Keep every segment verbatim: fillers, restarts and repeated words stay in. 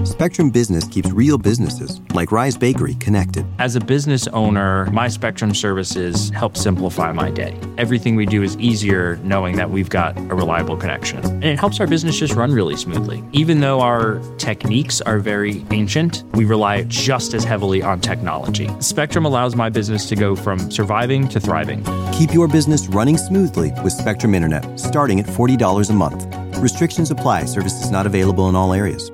Spectrum Business keeps real businesses, like Rise Bakery, connected. As a business owner, my Spectrum services help simplify my day. Everything we do is easier knowing that we've got a reliable connection. And it helps our business just run really smoothly. Even though our techniques are very ancient, we rely just as heavily on technology. Spectrum allows my business to go from surviving to thriving. Keep your business running smoothly with Spectrum Internet, starting at forty dollars a month. Restrictions apply. Services not available in all areas.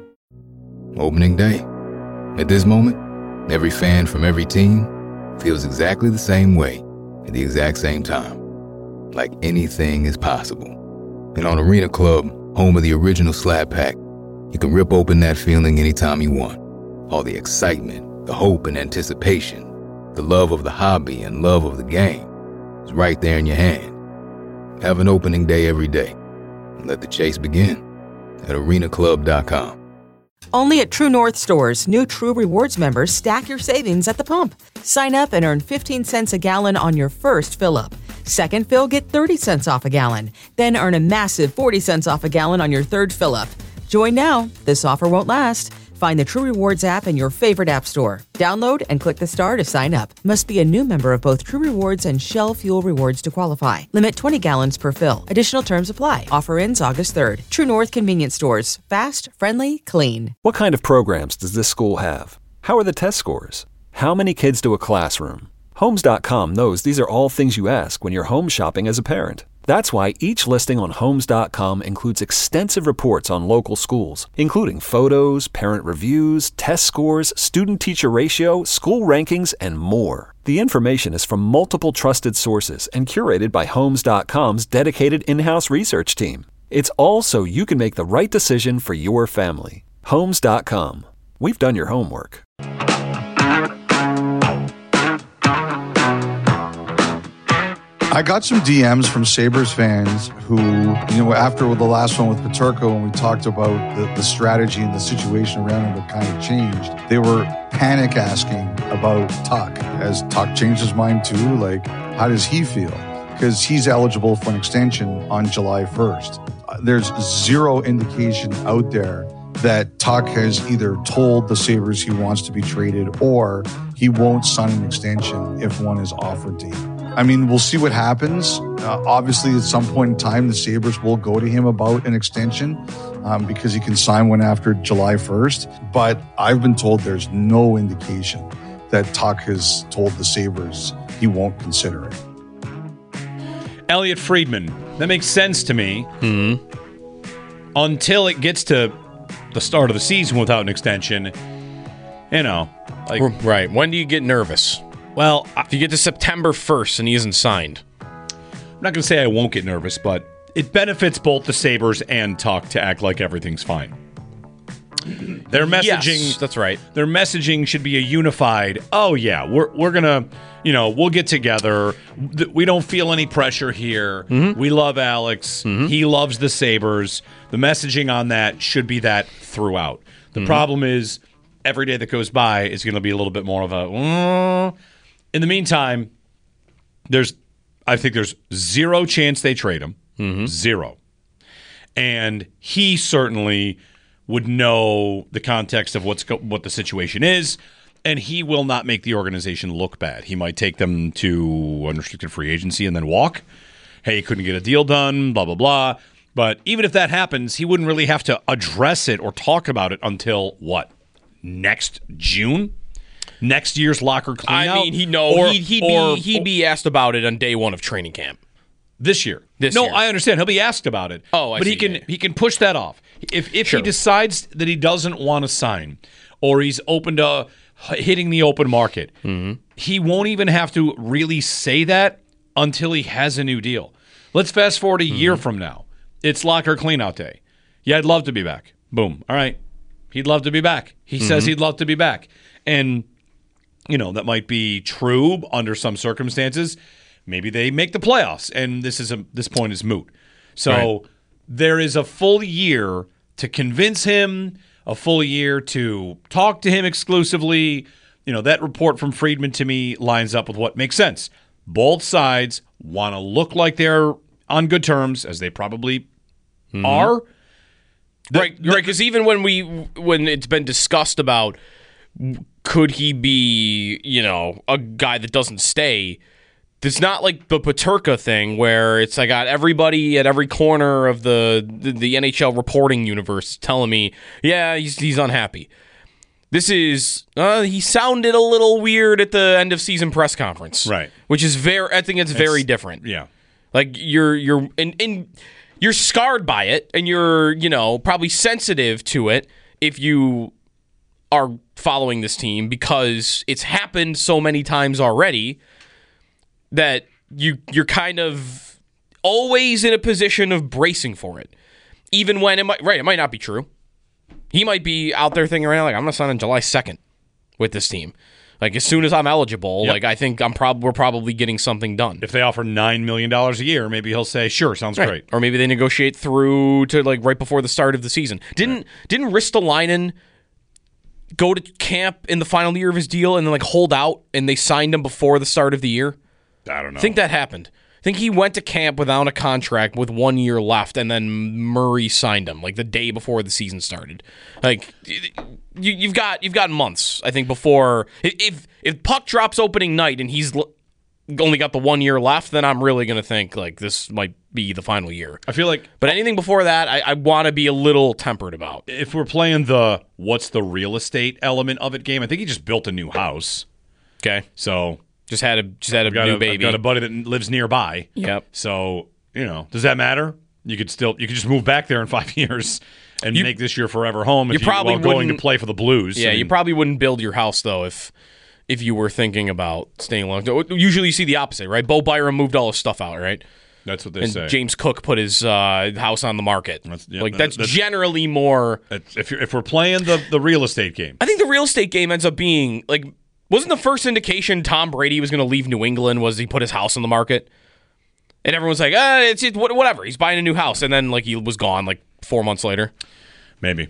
Opening day. At this moment, every fan from every team feels exactly the same way at the exact same time. Like anything is possible. And on Arena Club, home of the original Slab Pack, you can rip open that feeling anytime you want. All the excitement, the hope and anticipation, the love of the hobby and love of the game is right there in your hand. Have an opening day every day. And let the chase begin at arena club dot com. Only at True North stores, new True Rewards members stack your savings at the pump. Sign up and earn fifteen cents a gallon on your first fill-up. Second fill, get thirty cents off a gallon. Then earn a massive forty cents off a gallon on your third fill-up. Join now. This offer won't last. Find the True Rewards app in your favorite app store. Download and click the star to sign up. Must be a new member of both True Rewards and Shell Fuel Rewards to qualify. Limit twenty gallons per fill. Additional terms apply. Offer ends August third. True North Convenience Stores. Fast, friendly, clean. What kind of programs does this school have? How are the test scores? How many kids to a classroom? Homes dot com knows these are all things you ask when you're home shopping as a parent. That's why each listing on Homes dot com includes extensive reports on local schools, including photos, parent reviews, test scores, student-teacher ratio, school rankings, and more. The information is from multiple trusted sources and curated by Homes dot com's dedicated in-house research team. It's all so you can make the right decision for your family. Homes dot com. We've done your homework. I got some D Ms from Sabres fans who, you know, after the last one with Peterka, when we talked about the, the strategy and the situation around him, it kind of changed. They were panic asking about Tuck. Has Tuck changed his mind too? Like, how does he feel? Because he's eligible for an extension on July first. There's zero indication out there that Tuck has either told the Sabres he wants to be traded or he won't sign an extension if one is offered to him. I mean, we'll see what happens. Uh, obviously, at some point in time, the Sabres will go to him about an extension um, because he can sign one after July first. But I've been told there's no indication that Tuck has told the Sabres he won't consider it. Elliot Friedman, that makes sense to me Mm-hmm. until it gets to the start of the season without an extension. You know, like Right. When do you get nervous? Well, I, If you get to September first and he isn't signed. I'm not going to say I won't get nervous, but it benefits both the Sabres and Tuck to act like everything's fine. Their messaging, Yes, that's right. Their messaging should be a unified. Oh yeah, we're we're gonna, you know, we'll get together. We don't feel any pressure here. Mm-hmm. We love Alex. Mm-hmm. He loves the Sabres. The messaging on that should be that throughout. The mm-hmm. problem is every day that goes by is going to be a little bit more of a. Mm. In the meantime, there's, I think there's zero chance they trade him. Mm-hmm. Zero. And he certainly would know the context of what's go- what the situation is, and he will not make the organization look bad. He might take them to unrestricted free agency and then walk. Hey, couldn't get a deal done, blah, blah, blah. But even if that happens, he wouldn't really have to address it or talk about it until, what, next June? Next year's locker cleanout? I mean, he no, or, he'd, he'd or, be he'd be asked about it on day one of training camp this year. This no, year. I understand. He'll be asked about it. Oh, I but see, he can yeah. he can push that off. If if Sure. he decides that he doesn't want to sign, or he's open to hitting the open market, mm-hmm. he won't even have to really say that until he has a new deal. Let's fast forward a mm-hmm. year from now. It's locker cleanout day. Yeah, I'd love to be back. Boom. All right. He'd love to be back. He mm-hmm. says he'd love to be back. And, you know, that might be true under some circumstances. Maybe they make the playoffs, and this is a this point is moot. So right. there is a full year to convince him, a full year to talk to him exclusively. You know, that report from Friedman to me lines up with what makes sense. Both sides want to look like they're on good terms, as they probably mm-hmm. are. The, right, right. Because even when we when it's been discussed about could he be, you know, a guy that doesn't stay, it's not like the Peterka thing where it's I got everybody at every corner of the the, the N H L reporting universe telling me, yeah, he's he's unhappy. This is uh, he sounded a little weird at the end of season press conference, right? Which is very, I think it's very it's, different. Yeah, like you're you're and, and you're scarred by it, and you're you know probably sensitive to it if you are following this team because it's happened so many times already that you you're kind of always in a position of bracing for it, even when it might right it might not be true. He might be out there thinking right now, like, I'm going to sign on July second with this team. Like, as soon as I'm eligible, yep. like, I think I'm prob- we're probably getting something done. If they offer nine million dollars a year, maybe he'll say, sure, sounds right. great. Or maybe they negotiate through to, like, right before the start of the season. Didn't right. didn't Ristolainen go to camp in the final year of his deal and then, like, hold out, and they signed him before the start of the year? I don't know. I think that happened. I think he went to camp without a contract with one year left, and then Murray signed him like the day before the season started. Like you, you've got you've got months, I think, before if if puck drops opening night and he's only got the one year left, then I'm really gonna think like this might be the final year. I feel like, but anything before that, I, I want to be a little tempered about. If we're playing the what's the real estate element of it game, I think he just built a new house. Okay, so. Just had a just had a got new a, baby. I've got a buddy that lives nearby. Yep. So you know, does that matter? You could still you could just move back there in five years and you, make this your forever home. If you, you probably while going to play for the Blues. Yeah, I mean, you probably wouldn't build your house though if if you were thinking about staying long. Usually, you see the opposite, right? Bo Byram moved all his stuff out, right? That's what they and say. James Cook put his uh, house on the market. That's, yeah, like that's, that's generally more. That's, if you're, if we're playing the the real estate game, I think the real estate game ends up being like. Wasn't the first indication Tom Brady was going to leave New England was he put his house on the market? And everyone's like, ah, it's, it's whatever. He's buying a new house. And then like he was gone like four months later. Maybe.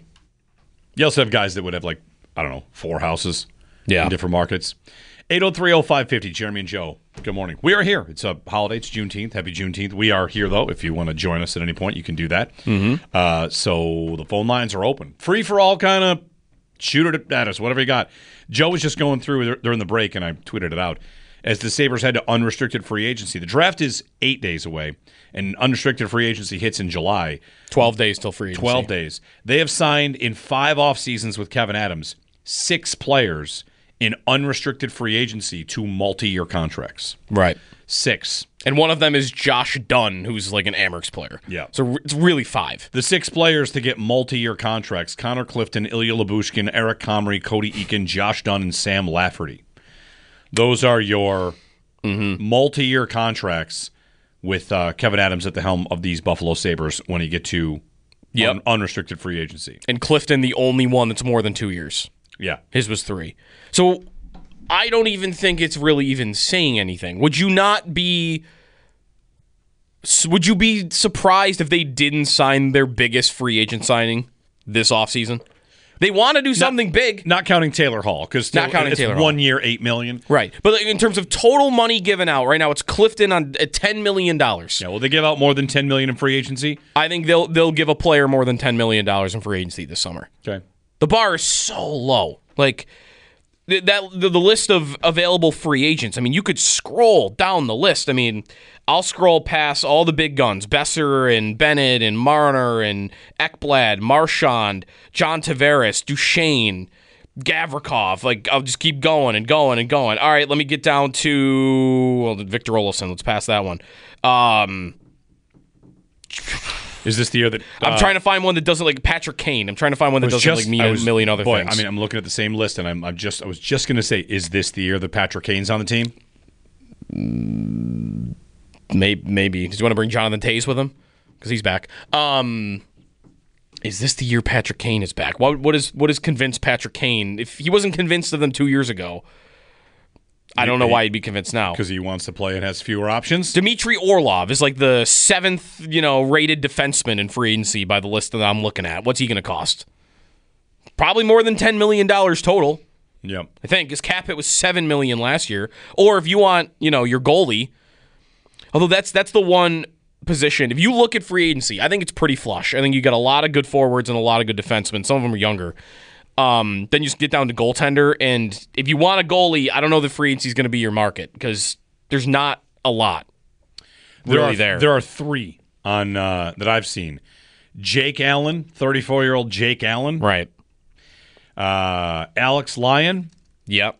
You also have guys that would have like, I don't know, four houses yeah. in different markets. eight oh three oh five five oh, Jeremy and Joe. Good morning. We are here. It's a holiday. It's Juneteenth. Happy Juneteenth. We are here, though. If you want to join us at any point, you can do that. Mm-hmm. Uh, so the phone lines are open. Free for all kind of shoot it at us, whatever you got. Joe was just going through during the break, and I tweeted it out. As the Sabres head to unrestricted free agency, the draft is eight days away, and unrestricted free agency hits in July. Twelve days till free agency. Twelve days. They have signed in five off seasons with Kevin Adams six players in unrestricted free agency to multi-year contracts. Right. Six. And one of them is Josh Dunn, who's like an Amerks player. Yeah. So it's really five. The six players to get multi-year contracts, Connor Clifton, Ilya Lyubushkin, Eric Comrie, Cody Eakin, Josh Dunn, and Sam Lafferty. Those are your mm-hmm. multi-year contracts with uh, Kevin Adams at the helm of these Buffalo Sabres when you get to yep. un- unrestricted free agency. And Clifton, the only one that's more than two years. Yeah. His was three. So I don't even think it's really even saying anything. Would you not be would you be surprised if they didn't sign their biggest free agent signing this offseason? They want to do something not, big. Not counting Taylor Hall, because not counting it's Taylor one Hall. year, eight million dollars. Right. But in terms of total money given out, right now it's Clifton on at ten million dollars. Yeah, will they give out more than ten million dollars in free agency? I think they'll they'll give a player more than ten million dollars in free agency this summer. Okay. The bar is so low. Like that the, the list of available free agents. I mean, you could scroll down the list. I mean, I'll scroll past all the big guns: Besser and Bennett and Marner and Ekblad, Marchand, John Tavares, Duchesne, Gavrikov. Like, I'll just keep going and going and going. All right, let me get down to well, Victor Olofsson. Let's pass that one. Um, Is this the year that uh, I'm trying to find one that doesn't like Patrick Kane? I'm trying to find one that doesn't just, like mean was, a million other boy, things. I mean, I'm looking at the same list, and I'm, I'm just I was just going to say, is this the year that Patrick Kane's on the team? Mm, maybe. Maybe. Does you want to bring Jonathan Toews with him? Because he's back. Um, is this the year Patrick Kane is back? What what is what is convinced Patrick Kane? If he wasn't convinced of them two years ago, I don't know why he'd be convinced now. Because he wants to play and has fewer options. Dmitry Orlov is like the seventh, you know, rated defenseman in free agency by the list that I'm looking at. What's he going to cost? Probably more than ten million dollars total. Yep. I think his cap hit was seven million dollars last year. Or if you want, you know, your goalie, although that's that's the one position, if you look at free agency, I think it's pretty flush. I think you got a lot of good forwards and a lot of good defensemen. Some of them are younger. Um, then you just get down to goaltender, and if you want a goalie, I don't know that free agency is going to be your market because there's not a lot there really are, there. There are three on uh, that I've seen. Jake Allen, thirty-four-year-old Jake Allen. Right. Uh, Alex Lyon. Yep.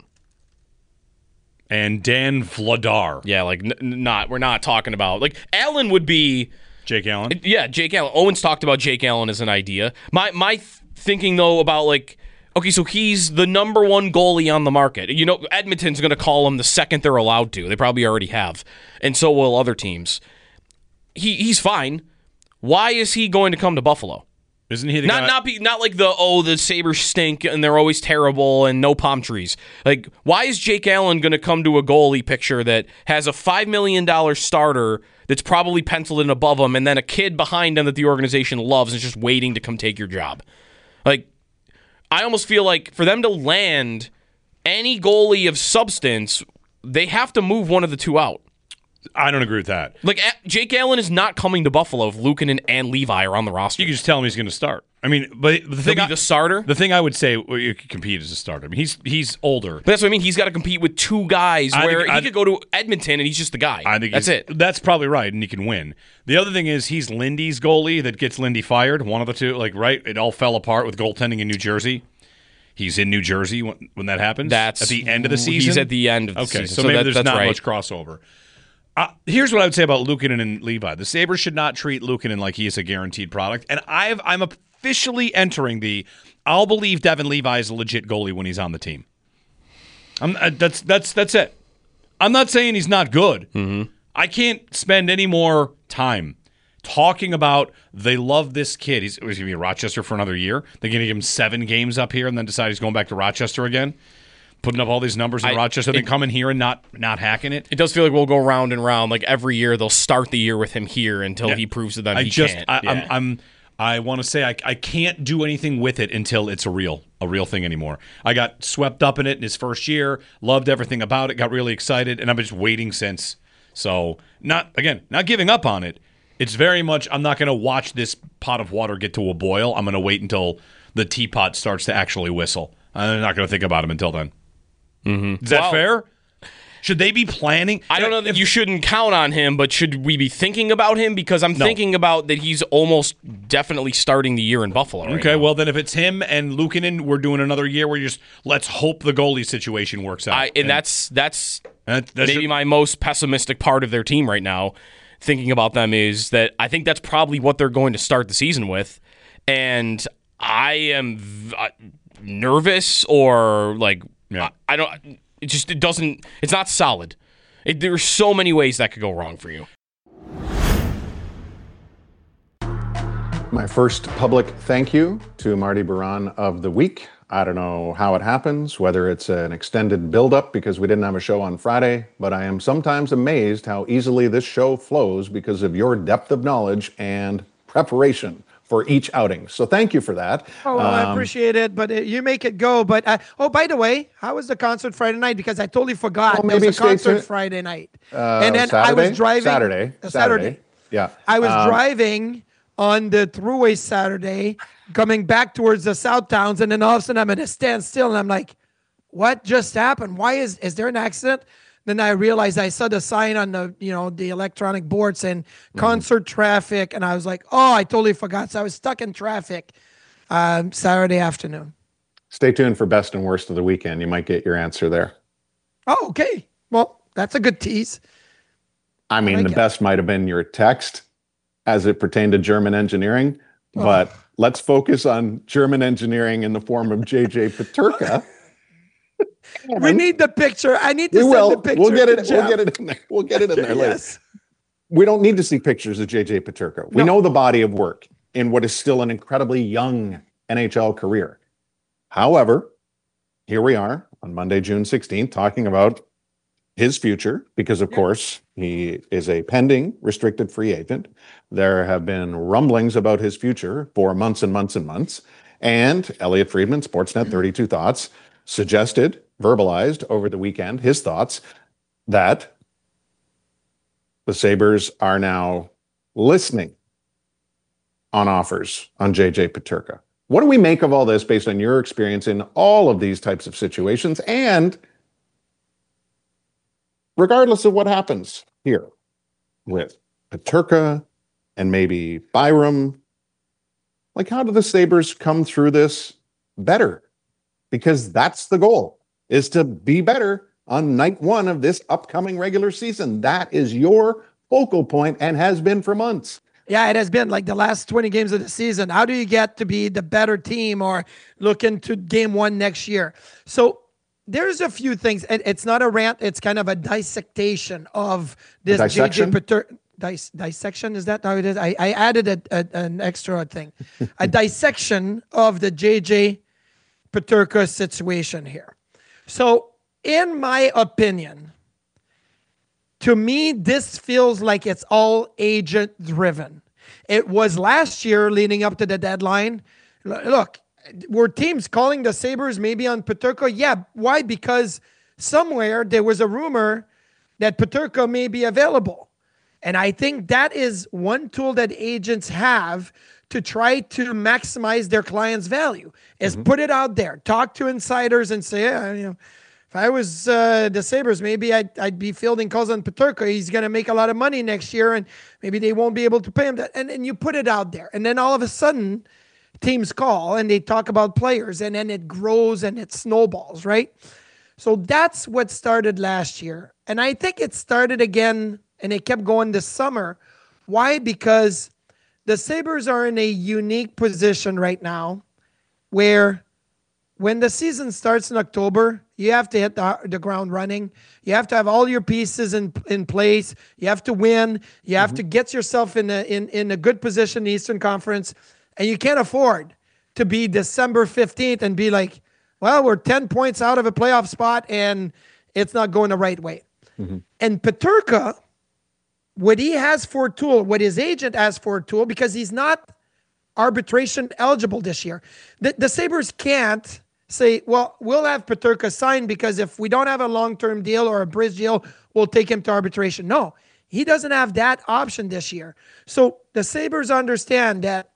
And Dan Vladar. Yeah, like n- not we're not talking about like Allen would be Jake Allen. Yeah, Jake Allen. Owens talked about Jake Allen as an idea. My my th- thinking though about like okay, so he's the number one goalie on the market. You know, Edmonton's going to call him the second they're allowed to. They probably already have, and so will other teams. He he's fine. Why is he going to come to Buffalo? Isn't he the not guy? not be, not like the oh the Sabres stink and they're always terrible and no palm trees. Like why is Jake Allen going to come to a goalie picture that has a five million dollar starter that's probably penciled in above him and then a kid behind him that the organization loves and is just waiting to come take your job? Like I almost feel like for them to land any goalie of substance, they have to move one of the two out. I don't agree with that. Like Jake Allen is not coming to Buffalo if Luukkonen and Levi are on the roster. You can just tell him he's going to start. I mean, but the He'll thing be I, the starter. The thing I would say, well, you could compete as a starter. I mean, he's he's older. But that's what I mean. He's got to compete with two guys I where think- he I- could go to Edmonton and he's just the guy. I think that's he's- it. That's probably right, and he can win. The other thing is he's Lindy's goalie that gets Lindy fired. One of the two, like right, it all fell apart with goaltending in New Jersey. He's in New Jersey when, when that happens. That's at the end of the season. He's at the end of the okay, season. so, So maybe that- there's that's not right. much crossover. Uh, here's what I would say about Luukkonen and Levi. The Sabres should not treat Luukkonen like he is a guaranteed product. And I've, I'm officially entering the I'll believe Devin Levi is a legit goalie when he's on the team. I'm, uh, that's that's that's it. I'm not saying he's not good. Mm-hmm. I can't spend any more time talking about they love this kid. He's, he's going to be in Rochester for another year. They're going to give him seven games up here and then decide he's going back to Rochester again. Putting up all these numbers in I- Rochester, then it- coming here and not not hacking it. It does feel like we'll go round and round. Like every year, they'll start the year with him here until Yeah. he proves to them I he just, can't. I, Yeah. I'm, I'm, I want to say I, I can't do anything with it until it's a real, a real thing anymore. I got swept up in it in his first year, loved everything about it, got really excited, and I've been just waiting since. So, not again, not giving up on it. It's very much. I'm not going to watch this pot of water get to a boil. I'm going to wait until the teapot starts to actually whistle. I'm not going to think about him until then. Mm-hmm. Is that Well, fair? Should they be planning? I don't know that you shouldn't count on him, but should we be thinking about him? Because I'm No. thinking about that he's almost definitely starting the year in Buffalo. Right Okay, now. well then, if it's him and Luukkonen, we're doing another year where you just let's hope the goalie situation works out. I, and that's that's that, that maybe should- my most pessimistic part of their team right now. Thinking about them is that I think that's probably what they're going to start the season with, and I am v- uh, nervous or like Yeah. I, I don't. It just it doesn't. It's not solid. It, there are so many ways that could go wrong for you. My first public thank you to Marty Baran of the week. I don't know how it happens, whether it's an extended build-up because we didn't have a show on Friday, but I am sometimes amazed how easily this show flows because of your depth of knowledge and preparation for each outing. So thank you for that. Oh, well, I Um, appreciate it, but uh, you make it go. But uh, oh, by the way, how was the concert Friday night? Because I totally forgot Well, there maybe was a stay concert tuned. Friday night, uh, and then Saturday? I was driving Saturday. uh, Saturday. Yeah. I was Um, driving on the thruway Saturday, coming back towards the South Towns, and then all of a sudden I'm at a standstill, and I'm like, "What just happened? Why is is there an accident?" Then I realized I saw the sign on the you know the electronic board saying concert traffic, and I was like, "Oh, I totally forgot." So I was stuck in traffic um, Saturday afternoon. Stay tuned for best and worst of the weekend. You might get your answer there. Oh, okay. Well, that's a good tease. I mean, like the it. best might have been your text as it pertained to German engineering, Oh. but let's focus on German engineering in the form of J J Peterka. We need the picture. I need to We send will. the picture. We'll get to it. We'll Jeff. get it in there. We'll get it in there later. Yes. We don't need to see pictures of J J Peterka. We No. know the body of work in what is still an incredibly young N H L career. However, here we are on Monday, June sixteenth, talking about his future because, of course, he is a pending restricted free agent. There have been rumblings about his future for months and months and months. And Elliot Friedman, Sportsnet thirty-two Thoughts, suggested, verbalized over the weekend his thoughts that the Sabres are now listening on offers on J J Peterka. What do we make of all this based on your experience in all of these types of situations? And regardless of what happens here with Peterka and maybe Byram, like how do the Sabres come through this better? Because that's the goal, is to be better on night one of this upcoming regular season. That is your focal point and has been for months. Yeah, it has been like the last twenty games of the season. How do you get to be the better team or look into game one next year? So there's a few things. And it's not a rant. It's kind of a dissection of this J J Peterka. Dis- dissection, is that how it is? I, I added a, a, an extra thing. A dissection of the J J Peterka situation here. So in my opinion, to me, this feels like it's all agent-driven. It was last year leading up to the deadline. Look, were teams calling the Sabres maybe on Peterka? Yeah. Why? Because somewhere there was a rumor that Peterka may be available. And I think that is one tool that agents have to try to maximize their client's value, is mm-hmm. put it out there, talk to insiders and say, yeah, you know, if I was uh, the Sabres, maybe I'd, I'd be fielding calls on Peterka. He's going to make a lot of money next year, and maybe they won't be able to pay him that. And, and you put it out there. And then all of a sudden, teams call, and they talk about players, and then it grows and it snowballs, right? So that's what started last year. And I think it started again, and it kept going this summer. Why? Because the Sabres are in a unique position right now where when the season starts in October, you have to hit the, the ground running. You have to have all your pieces in in place. You have to win. You have mm-hmm. to get yourself in a, in, in a good position in the Eastern Conference. And you can't afford to be December fifteenth and be like, well, we're ten points out of a playoff spot and it's not going the right way. Mm-hmm. And Peterka, what he has for a tool, what his agent has for a tool, because he's not arbitration eligible this year. The, the Sabres can't say, well, we'll have Peterka signed because if we don't have a long-term deal or a bridge deal, we'll take him to arbitration. No, he doesn't have that option this year. So the Sabres understand that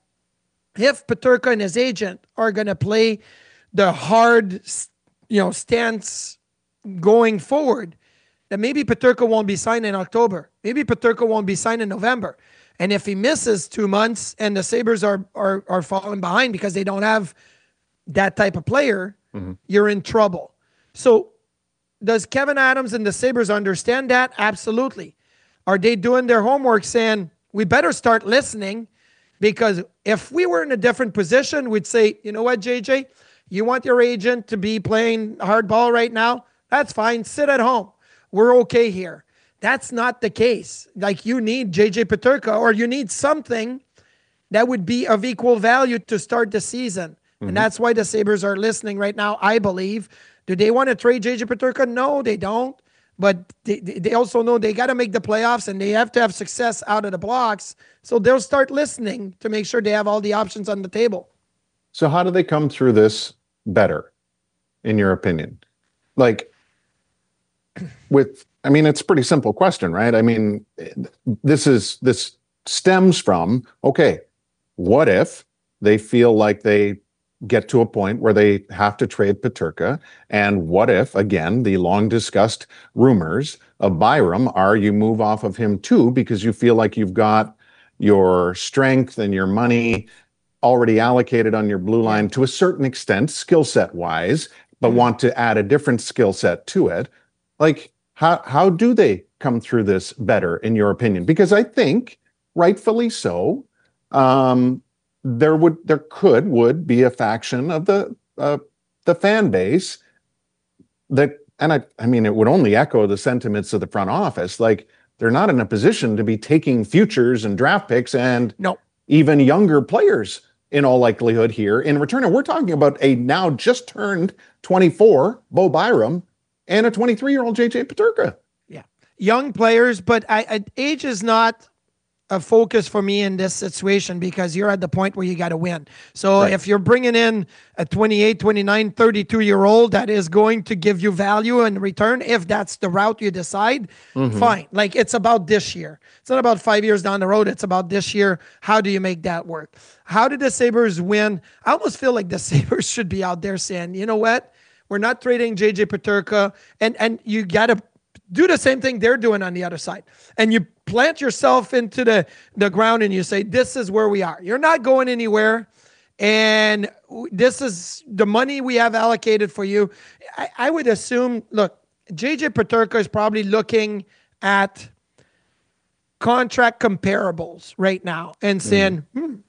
if Peterka and his agent are going to play the hard, you know, stance going forward, that maybe Peterka won't be signed in October. Maybe Peterka won't be signed in November. And if he misses two months and the Sabres are are are falling behind because they don't have that type of player, mm-hmm. you're in trouble. So does Kevin Adams and the Sabres understand that? Absolutely. Are they doing their homework saying, we better start listening? Because if we were in a different position, we'd say, you know what, J J, you want your agent to be playing hardball right now? That's fine. Sit at home. We're okay here. That's not the case. Like, you need J J Peterka, or you need something that would be of equal value to start the season. Mm-hmm. And that's why the Sabres are listening right now, I believe. Do they want to trade J J Peterka? No, they don't. But they, they also know they got to make the playoffs and they have to have success out of the blocks. So they'll start listening to make sure they have all the options on the table. So how do they come through this better, in your opinion? Like, with, I mean, it's a pretty simple question, right? I mean, this is, this stems from, okay, what if they feel like they get to a point where they have to trade Peterka? And what if, again, the long discussed rumors of Byram are you move off of him too, because you feel like you've got your strength and your money already allocated on your blue line to a certain extent, skill set wise, but want to add a different skill set to it. Like, how how do they come through this better, in your opinion? Because I think, rightfully so, um, there would there could would be a faction of the uh, the fan base that, and I I mean, it would only echo the sentiments of the front office. Like, they're not in a position to be taking futures and draft picks and no. even younger players in all likelihood here in return. And we're talking about a now just turned twenty-four Bo Byram and a twenty-three-year-old J J Peterka. Yeah, young players, but I, I, age is not a focus for me in this situation because you're at the point where you got to win. So Right. if you're bringing in a twenty-eight, twenty-nine, thirty-two year old that is going to give you value in return, if that's the route you decide, fine. Like it's about this year. It's not about five years down the road. It's about this year. How do you make that work? How did the Sabres win? I almost feel like the Sabres should be out there saying, you know what? We're not trading J J Peterka, and, and you got to do the same thing they're doing on the other side. And you plant yourself into the, the ground and you say, this is where we are. You're not going anywhere. And this is the money we have allocated for you. I, I would assume, look, J J Peterka is probably looking at contract comparables right now and saying, mm. hmm,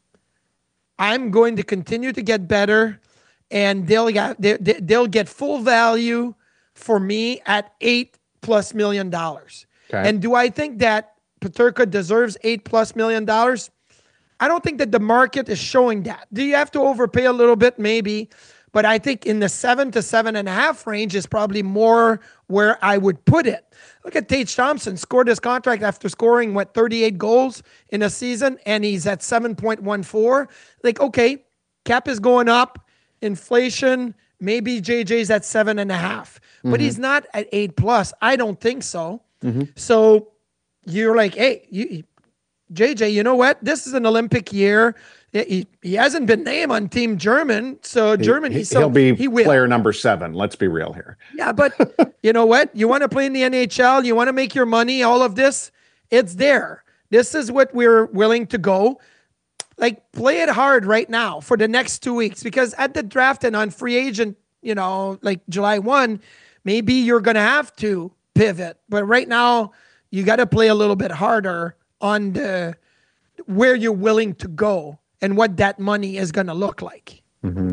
I'm going to continue to get better and they'll get, they, they'll get full value for me at eight plus million dollars. Okay. And do I think that Peterka deserves eight plus million dollars? I don't think that the market is showing that. Do you have to overpay a little bit? Maybe. But I think in the seven to seven and a half range is probably more where I would put it. Look at Tage Thompson, scored his contract after scoring, what, thirty-eight goals in a season, and he's at seven point one four. Like, okay, cap is going up, inflation, maybe J J's at seven and a half, but mm-hmm. he's not at eight plus. I don't think so. Mm-hmm. So you're like, hey, you, J J, you know what? This is an Olympic year. He, he hasn't been named on Team German, so He- Germany. he, so he'll be he will. player number seven. Let's be real here. Yeah, but you know what? You want to play in the N H L, you want to make your money, all of this, it's there. This is what we're willing to go. Like, play it hard right now for the next two weeks because at the draft and on free agent, you know, like July first, maybe you're going to have to pivot. But right now, you got to play a little bit harder on the where you're willing to go and what that money is going to look like. Mm-hmm.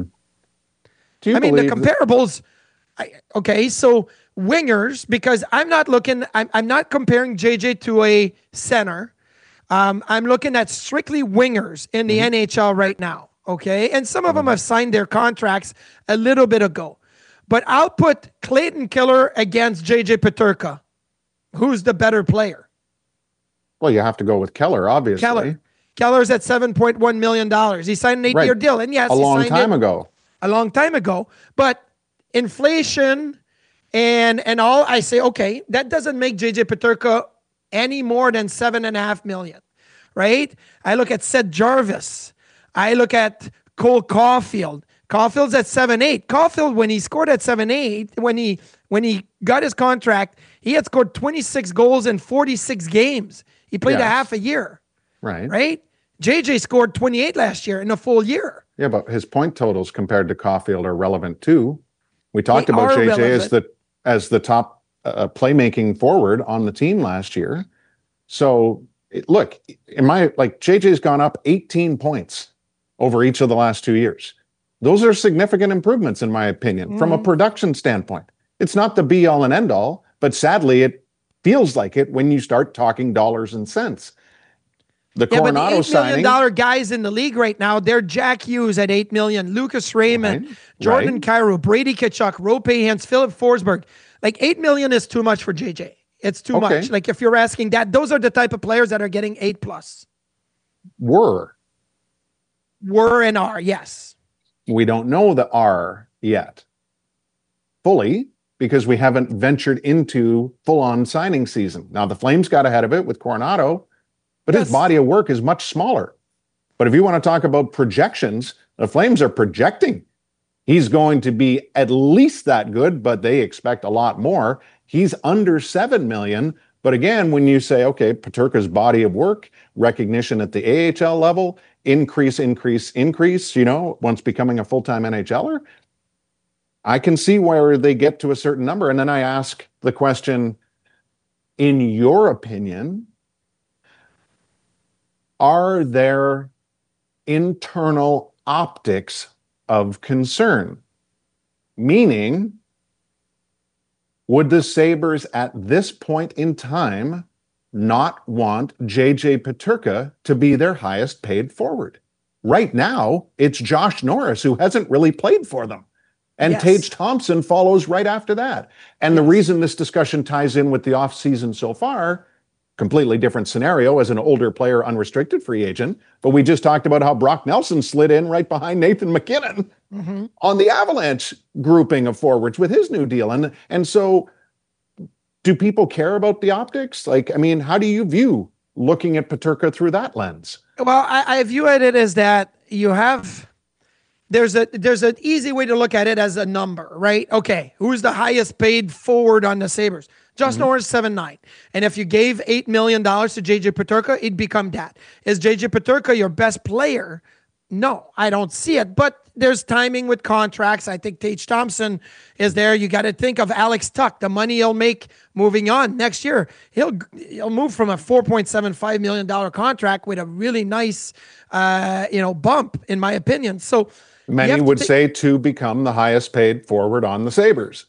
Do you I mean, the believe that- comparables, I, okay, so wingers, because I'm not looking, I'm, I'm not comparing J J to a center. Um, I'm looking at strictly wingers in the Mm-hmm. N H L right now, okay? And some of them have signed their contracts a little bit ago. But I'll put Clayton Keller against J J Peterka. Who's the better player? Well, you have to go with Keller, obviously. Keller. Keller's at seven point one million dollars. He signed an eight-year Right. deal. And yes, A he long signed time it ago. a long time ago. But inflation and and all, I say, okay, that doesn't make J J Peterka any more than seven and a half million, right? I look at Seth Jarvis. I look at Cole Caulfield. Caulfield's at seven eight. Caulfield, when he scored at seven eight, when he when he got his contract, he had scored twenty-six goals in forty-six games. He played a Yes. half a year, Right. right? J J scored twenty-eight last year in a full year. Yeah, but his point totals compared to Caulfield are relevant too. We talked They about are J J as relevant. the as the top uh, playmaking forward on the team last year. So it, look, in my like J J's gone up eighteen points over each of the last two years. Those are significant improvements, in my opinion, from a production standpoint. It's not the be all and end all, but sadly, it feels like it when you start talking dollars and cents. The Yeah, but the Coronado eight million signing, dollar guys in the league right now, they're Jack Hughes at eight million, Lucas Raymond, Right, Jordan right. Cairo, Brady Kitchuk, Rope Hance, Philip Forsberg. Like eight million is too much for J J. It's too Okay. much. Like if you're asking that, those are the type of players that are getting eight plus. were. Were and are, yes. We don't know the R yet fully because we haven't ventured into full-on signing season. Now, the Flames got ahead of it with Coronado, but Yes. his body of work is much smaller. But if you want to talk about projections, the Flames are projecting he's going to be at least that good, but they expect a lot more. He's under seven million. But again, when you say, okay, Peterka's body of work, recognition at the A H L level, increase, increase, increase, you know, once becoming a full-time NHLer, I can see where they get to a certain number. And then I ask the question, in your opinion, are there internal optics of concern? Meaning, would the Sabres at this point in time not want J J Peterka to be their highest paid forward? Right now, it's Josh Norris, who hasn't really played for them. And Yes. Tage Thompson follows right after that. And the reason this discussion ties in with the offseason so far completely different scenario as an older player, unrestricted free agent. But we just talked about how Brock Nelson slid in right behind Nathan McKinnon mm-hmm. on the Avalanche grouping of forwards with his new deal. And, and so do people care about the optics? Like, I mean, how do you view looking at Peterka through that lens? Well, I, I view it as that you have, there's a there's an easy way to look at it as a number, right? Okay, who's the highest paid forward on the Sabres? Justin mm-hmm. Orr's seven nine. And if you gave eight million dollars to J J Peterka, it'd become that. Is J J Peterka your best player? No, I don't see it. But there's timing with contracts. I think Tage Thompson is there. You got to think of Alex Tuch, the money he'll make moving on next year. He'll he'll move from a four point seven five million dollars contract with a really nice, uh, you know, bump, in my opinion. So many would th- say to become the highest paid forward on the Sabres.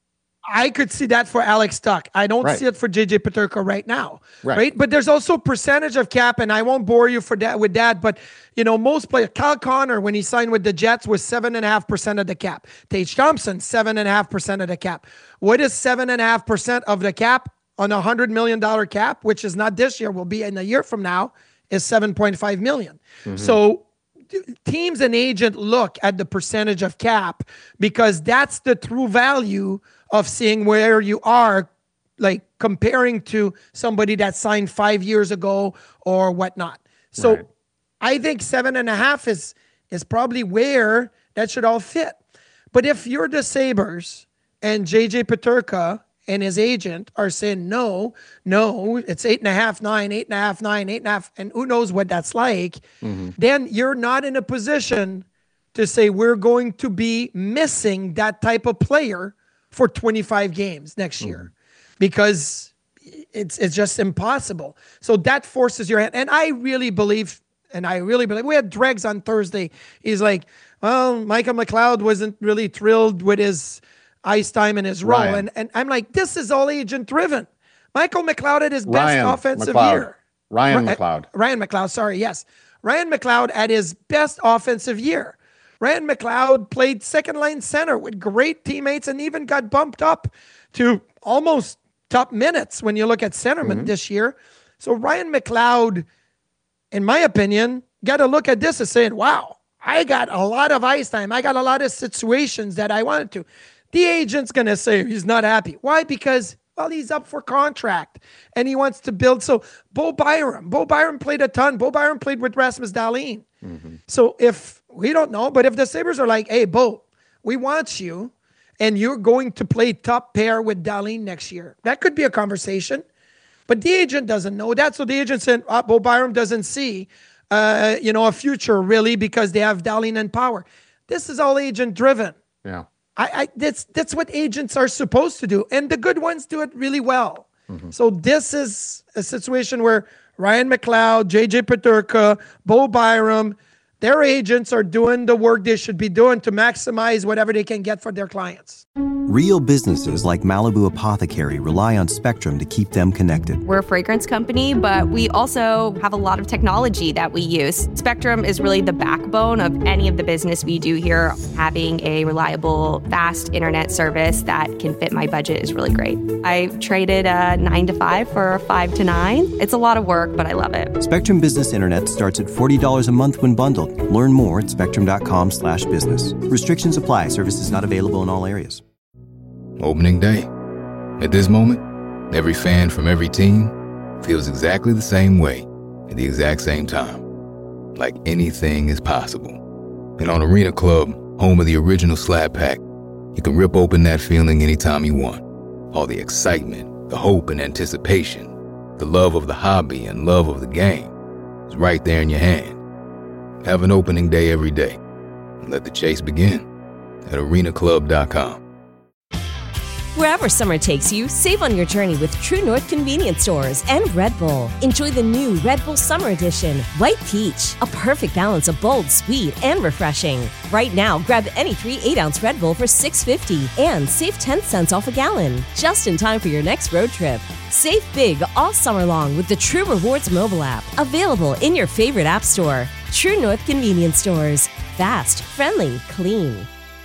I could see that for Alex Tuch. I don't right. see it for J J Peterka right now, right. right? But there's also percentage of cap, and I won't bore you for that with that. But you know, most players, Kyle Connor, when he signed with the Jets, was seven and a half percent of the cap. Tage Thompson, seven and a half percent of the cap. What is seven and a half percent of the cap on a hundred million dollar cap, which is not this year, will be in a year from now, is seven point five million. Mm-hmm. So teams and agent look at the percentage of cap because that's the true value of seeing where you are, like comparing to somebody that signed five years ago or whatnot. So right. I think seven and a half is is probably where that should all fit. But if you're the Sabres and J J Peterka and his agent are saying, no, no, it's eight and a half, nine, eight and a half, nine, eight and a half, and who knows what that's like, mm-hmm. then you're not in a position to say we're going to be missing that type of player for twenty-five games next year mm-hmm. because it's it's just impossible. So that forces your hand. And I really believe, and I really believe, we had Dregs on Thursday. He's like, well, Michael McLeod wasn't really thrilled with his ice time and his role. And, and I'm like, this is all agent driven. Michael McLeod had his best Ryan offensive McLeod. year. Ryan Ra- McLeod. Ryan McLeod, sorry, yes. Ryan McLeod at his best offensive year. Ryan McLeod played second line center with great teammates and even got bumped up to almost top minutes when you look at centerman mm-hmm. this year. So Ryan McLeod, in my opinion, got to look at this as saying, wow, I got a lot of ice time. I got a lot of situations that I wanted to. The agent's going to say he's not happy. Why? Because, well, he's up for contract and he wants to build. So Bo Byram, Bo Byram played a ton. Bo Byram played with Rasmus Dahlin. Mm-hmm. So if, we don't know, but if the Sabres are like, hey, Bo, we want you and you're going to play top pair with Dahlin next year, that could be a conversation. But the agent doesn't know that. So the agent said, oh, Bo Byram doesn't see, uh, you know, a future really because they have Dahlin and Power. This is all agent driven. Yeah. I, I that's that's what agents are supposed to do. And the good ones do it really well. Mm-hmm. So this is a situation where Ryan McLeod, J J Peterka, Bo Byram, their agents are doing the work they should be doing to maximize whatever they can get for their clients. Real businesses like Malibu Apothecary rely on Spectrum to keep them connected. We're a fragrance company, but we also have a lot of technology that we use. Spectrum is really the backbone of any of the business we do here. Having a reliable, fast internet service that can fit my budget is really great. I traded a nine to five for a five to nine. It's a lot of work, but I love it. Spectrum Business Internet starts at forty dollars a month when bundled. Learn more at spectrum.com slash business. Restrictions apply. Services not available in all areas. Opening day. At this moment, every fan from every team feels exactly the same way at the exact same time. Like anything is possible. And on Arena Club, home of the original Slab Pack, you can rip open that feeling anytime you want. All the excitement, the hope and anticipation, the love of the hobby and love of the game is right there in your hand. Have an opening day every day. And let the chase begin at arena club dot com. Wherever summer takes you, save on your journey with True North Convenience Stores and Red Bull. Enjoy the new Red Bull Summer Edition, White Peach, a perfect balance of bold, sweet, and refreshing. Right now, grab any three eight-ounce Red Bull for six dollars and fifty cents and save ten cents off a gallon, just in time for your next road trip. Save big all summer long with the True Rewards mobile app, available in your favorite app store. True North Convenience Stores. Fast, friendly, clean.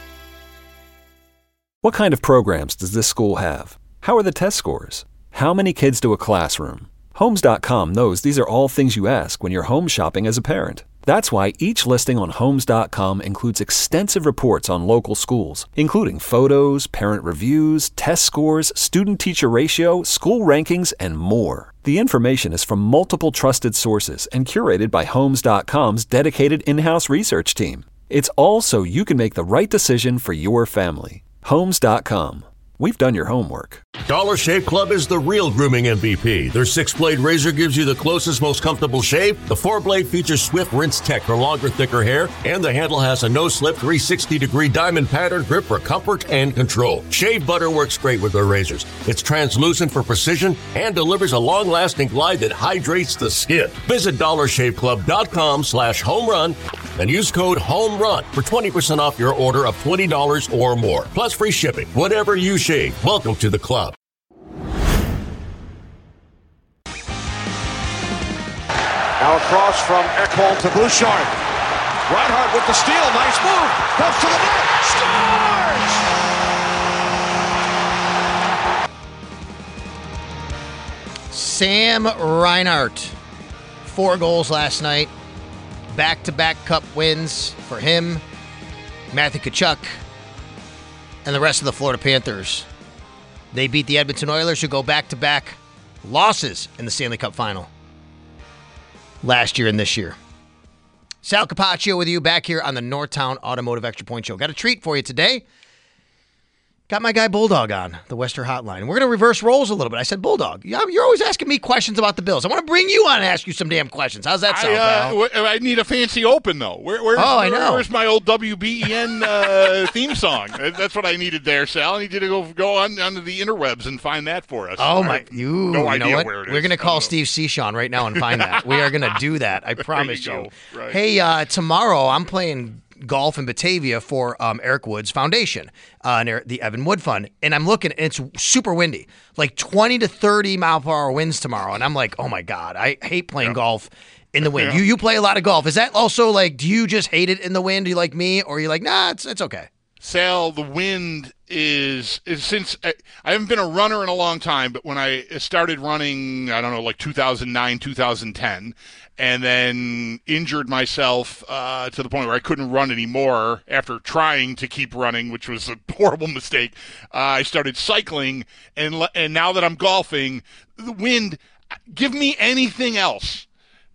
What kind of programs does this school have? How are the test scores? How many kids to a classroom? Homes dot com knows these are all things you ask when you're home shopping as a parent. That's why each listing on Homes dot com includes extensive reports on local schools, including photos, parent reviews, test scores, student-teacher ratio, school rankings, and more. The information is from multiple trusted sources and curated by Homes dot com's dedicated in-house research team. It's all so you can make the right decision for your family. Homes dot com. We've done your homework. Dollar Shave Club is the real grooming M V P. Their six-blade razor gives you the closest, most comfortable shave. The four-blade features swift rinse tech for longer, thicker hair. And the handle has a no-slip three hundred sixty degree diamond pattern grip for comfort and control. Shave butter works great with their razors. It's translucent for precision and delivers a long-lasting glide that hydrates the skin. Visit dollar shave club dot com slash home run and use code HOMERUN for twenty percent off your order of twenty dollars or more. Plus free shipping. Whatever you shave. Welcome to the club. Now across from Ekholm to Bouchard. Reinhart with the steal. Nice move. Goes to the net. Scores! Sam Reinhart. Four goals last night. Back-to-back cup wins for him, Matthew Tkachuk, and the rest of the Florida Panthers. They beat the Edmonton Oilers, who go back-to-back losses in the Stanley Cup Final last year and this year. Sal Capaccio with you back here on the Northtown Automotive Extra Point Show. Got a treat for you today. Got my guy Bulldog on the Western Hotline. We're going to reverse roles a little bit. I said, Bulldog, you're always asking me questions about the Bills. I want to bring you on and ask you some damn questions. How's that sound, I, uh, pal? w- I need a fancy open, though. Where, where's, oh, I know. Where's my old W B E N uh, theme song? That's what I needed there, Sal. I need you to go go on onto the interwebs and find that for us. Oh, my. You, no you idea know what? where it is. We're going to call Steve Sean right now and find that. We are going to do that. I promise you. you. Right. Hey, uh, tomorrow I'm playing golf in Batavia for um, Eric Wood's foundation, uh, near the Evan Wood Fund. And I'm looking, and it's super windy, like twenty to thirty mile per hour winds tomorrow. And I'm like, oh my God, I hate playing yeah. golf in the wind. Yeah. You you play a lot of golf. Is that also like, do you just hate it in the wind? Do you like me? Or are you like, nah, it's it's okay? Sal, the wind is, is since I, I haven't been a runner in a long time, but when I started running, I don't know, like two thousand nine, two thousand ten, and then injured myself uh, to the point where I couldn't run anymore after trying to keep running, which was a horrible mistake. Uh, I started cycling, and and now that I'm golfing, the wind, give me anything else.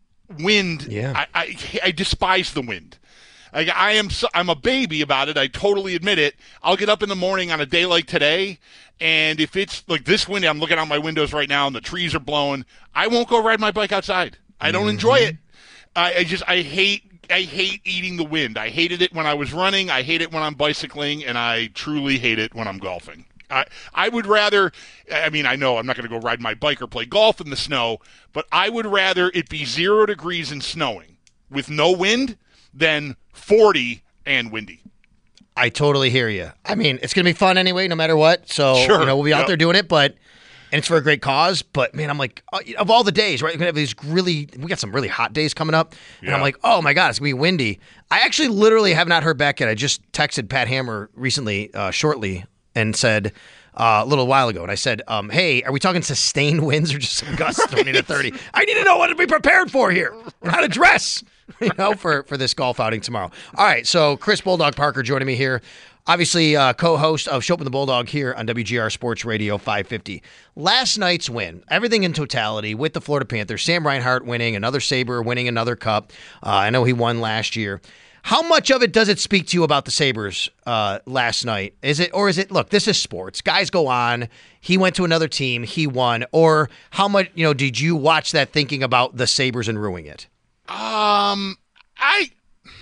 Wind, yeah. I, I, I despise the wind. I, I am so, I'm a baby about it. I totally admit it. I'll get up in the morning on a day like today, and if it's like this windy, I'm looking out my windows right now, and the trees are blowing, I won't go ride my bike outside. I don't mm-hmm. enjoy it. I, I just I hate I hate eating the wind. I hated it when I was running. I hate it when I'm bicycling, and I truly hate it when I'm golfing. I I would rather. I mean, I know I'm not going to go ride my bike or play golf in the snow, but I would rather it be zero degrees and snowing with no wind than forty and windy. I totally hear you. I mean, it's going to be fun anyway, no matter what. So, sure. you know, we'll be out yep. there doing it, but and it's for a great cause. But man, I'm like, of all the days, right? We're going to have these really, we got some really hot days coming up. And yeah. I'm like, oh my God, it's going to be windy. I actually literally have not heard back yet. I just texted Pat Hammer recently, uh, shortly, and said, Uh, a little while ago, and I said, um, hey, are we talking sustained winds or just some gusts twenty to thirty? I need to know what to be prepared for here and how to dress, you know, for, for this golf outing tomorrow. All right, so Chris Bulldog Parker joining me here, obviously uh, co-host of Show Up with the Bulldog here on W G R Sports Radio five fifty. Last night's win, everything in totality with the Florida Panthers, Sam Reinhart winning, another Sabre winning another cup. Uh, I know he won last year. How much of it does it speak to you about the Sabres uh, last night? Is it, or is it, look, this is sports. Guys go on. He went to another team. He won. Or how much, you know, did you watch that thinking about the Sabres and ruining it? Um, I,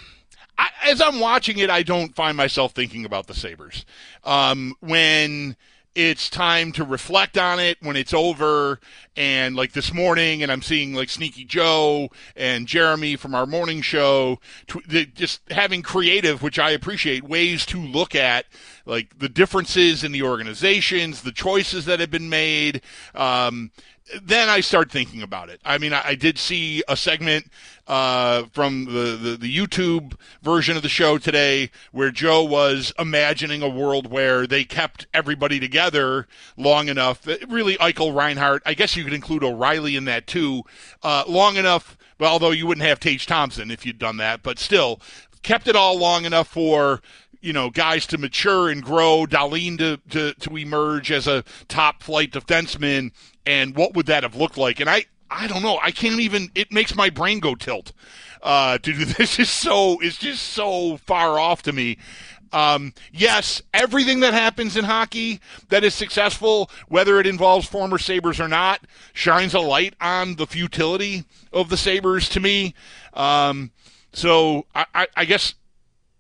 I, as I'm watching it, I don't find myself thinking about the Sabres. Um, when it's time to reflect on it, when it's over, and like this morning, and I'm seeing like Sneaky Joe and Jeremy from our morning show, tw- just having creative, which I appreciate, ways to look at like the differences in the organizations, the choices that have been made, um, then I start thinking about it. I mean, I, I did see a segment uh, from the, the, the YouTube version of the show today where Joe was imagining a world where they kept everybody together long enough. Really, Eichel, Reinhart, I guess you could include O'Reilly in that too, uh, long enough, well, although you wouldn't have Tage Thompson if you'd done that, but still kept it all long enough for you know, guys to mature and grow, Dahlin to, to, to emerge as a top-flight defenseman, and what would that have looked like? And I, I don't know. I can't even – it makes my brain go tilt uh, to do this. Is so, it's just so far off to me. Um, yes, everything that happens in hockey that is successful, whether it involves former Sabres or not, shines a light on the futility of the Sabres to me. Um, so I, I, I guess –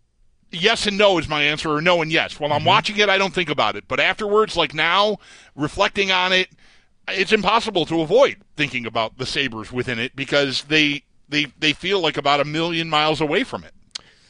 yes and no is my answer, or no and yes. While I'm mm-hmm. watching it, I don't think about it. But afterwards, like now, reflecting on it, it's impossible to avoid thinking about the Sabres within it because they they they feel like about a million miles away from it.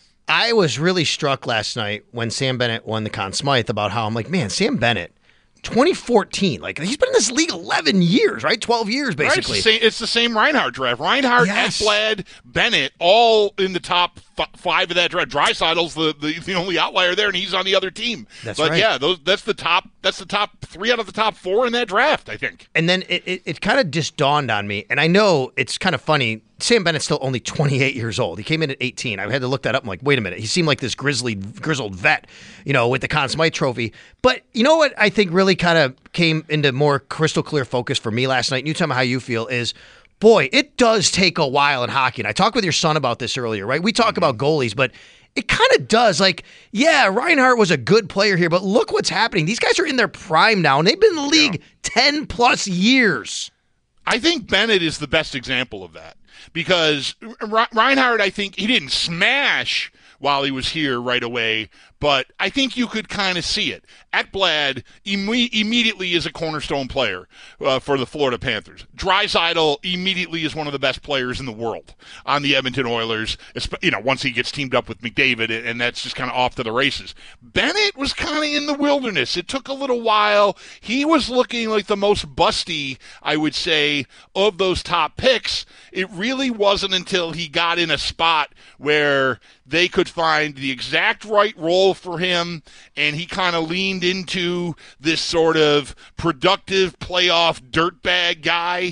I was really struck last night when Sam Bennett won the Conn Smythe about how I'm like, man, Sam Bennett, twenty fourteen, like he's been in this league eleven years, right? twelve years, basically. Right, it's, the same, it's the same Reinhart draft. Reinhart, yes. Ekblad, Bennett, all in the top f- five of that draft. Dreisaitl's the, the the only outlier there, and he's on the other team. That's but right. yeah, those that's the top. That's the top three out of the top four in that draft, I think. And then it it, it kind of just dawned on me, and I know it's kind of funny. Sam Bennett's still only twenty-eight years old. He came in at eighteen. I had to look that up. I'm like, wait a minute. He seemed like this grizzly, grizzled vet, you know, with the Conn Smythe trophy. But you know what I think really kind of came into more crystal clear focus for me last night, and you tell me how you feel, is, boy, it does take a while in hockey. And I talked with your son about this earlier, right? We talk about goalies, but it kind of does. Like, yeah, Reinhart was a good player here, but look what's happening. These guys are in their prime now, and they've been in the league ten plus years. I think Bennett is the best example of that. Because Reinhart, I think, he didn't smash while he was here right away, but I think you could kind of see it. Ekblad imme- immediately is a cornerstone player uh, for the Florida Panthers. Draisaitl immediately is one of the best players in the world on the Edmonton Oilers, you know, once he gets teamed up with McDavid, and that's just kind of off to the races. Bennett was kind of in the wilderness. It took a little while. He was looking like the most busty, I would say, of those top picks. It really wasn't until he got in a spot where they could find the exact right role for him, and he kind of leaned into this sort of productive playoff dirtbag guy,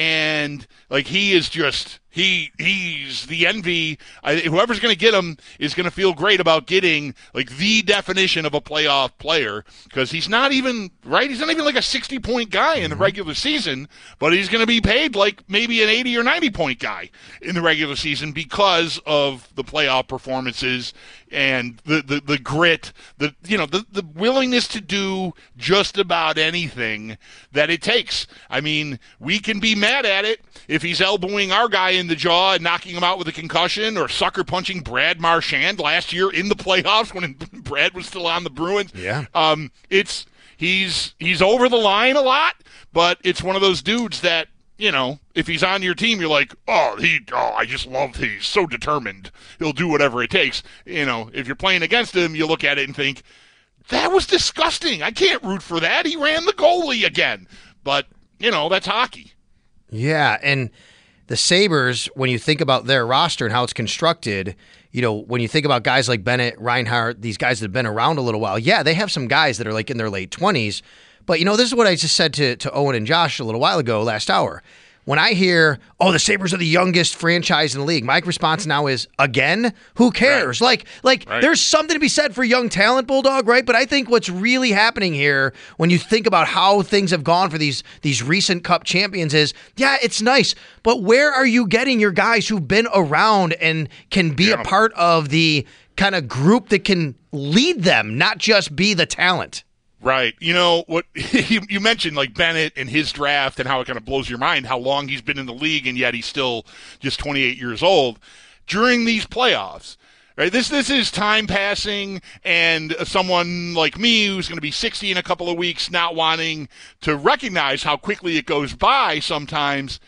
and like he is just he he's the envy. I, whoever's going to get him is going to feel great about getting like the definition of a playoff player, because he's not even right. He's not even like a sixty point guy in the regular season, but he's going to be paid like maybe an eighty or ninety point guy in the regular season because of the playoff performances and the, the, the grit, the you know the, the willingness to do just about anything that it takes. I mean, we can be mad at it if he's elbowing our guy in the jaw and knocking him out with a concussion, or sucker punching Brad Marchand last year in the playoffs when Brad was still on the Bruins. Yeah, um, it's he's he's over the line a lot, but it's one of those dudes that, you know, if he's on your team, you're like, oh, he, oh, I just love, he's so determined. He'll do whatever it takes. You know, if you're playing against him, you look at it and think, that was disgusting. I can't root for that. He ran the goalie again. But, you know, that's hockey. Yeah, and the Sabres, when you think about their roster and how it's constructed, you know, when you think about guys like Bennett, Reinhart, these guys that have been around a little while, yeah, they have some guys that are like in their late twenties. But, you know, this is what I just said to, to Owen and Josh a little while ago, last hour. When I hear, oh, the Sabres are the youngest franchise in the league, my response now is, again, who cares? Right. Like, like right. There's something to be said for young talent, Bulldog, right? But I think what's really happening here, when you think about how things have gone for these, these recent Cup champions, is, yeah, it's nice, but where are you getting your guys who've been around and can be yeah. a part of the kind of group that can lead them, not just be the talent? Right. You know, what you, you mentioned, like Bennett and his draft and how it kind of blows your mind how long he's been in the league, and yet he's still just twenty-eight years old. During these playoffs, right, this this is time passing, and someone like me who's going to be sixty in a couple of weeks not wanting to recognize how quickly it goes by sometimes.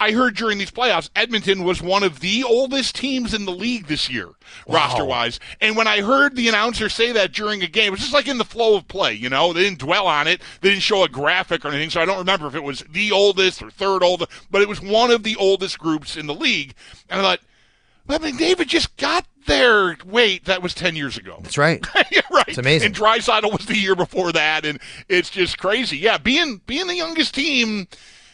I heard during these playoffs, Edmonton was one of the oldest teams in the league this year, wow. roster-wise. And when I heard the announcer say that during a game, it was just like in the flow of play, you know? They didn't dwell on it. They didn't show a graphic or anything, so I don't remember if it was the oldest or third oldest, but it was one of the oldest groups in the league. And I thought, I mean, David just got there. Wait, that was ten years ago. That's right. Yeah, right. It's amazing. And Draisaitl was the year before that, and it's just crazy. Yeah, being being the youngest team,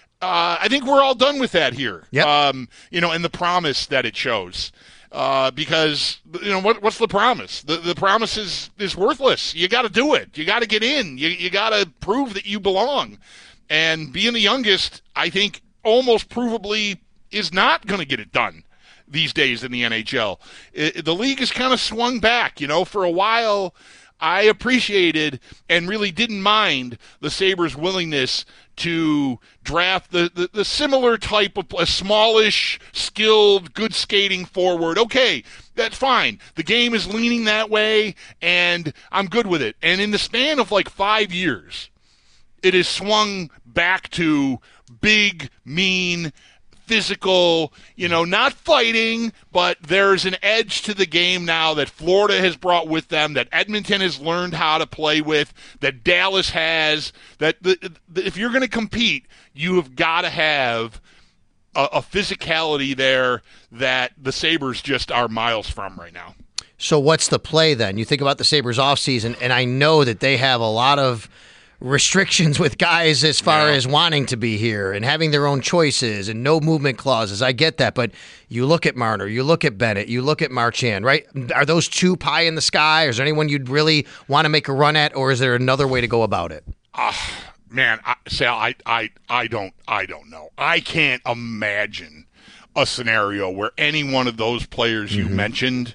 uh, I think we're all done with that here. Yep. Um, you know, and the promise that it shows. Uh, because, you know, what, what's the promise? The the promise is, is worthless. You got to do it. You got to get in. You, you got to prove that you belong. And being the youngest, I think, almost provably is not going to get it done these days in the N H L. It, the league has kind of swung back. You know, for a while, I appreciated and really didn't mind the Sabres' willingness to draft the, the, the similar type of a smallish, skilled, good skating forward. Okay, that's fine. The game is leaning that way, and I'm good with it. And in the span of like five years, it has swung back to big, mean, physical, you know, not fighting, but there's an edge to the game now that Florida has brought with them, that Edmonton has learned how to play with, that Dallas has, that the, the, if you're going to compete, you have got to have a, a physicality there that the Sabres just are miles from right now. So what's the play then? You think about the Sabres offseason, and I know that they have a lot of restrictions with guys as far yeah. as wanting to be here and having their own choices and no movement clauses. I get that, but you look at Marner, you look at Bennett, you look at Marchand, right? Are those two pie in the sky? Is there anyone you'd really want to make a run at, or is there another way to go about it? Uh, man, I, Sal, I, I, I don't, I don't know. I can't imagine a scenario where any one of those players you mm-hmm. mentioned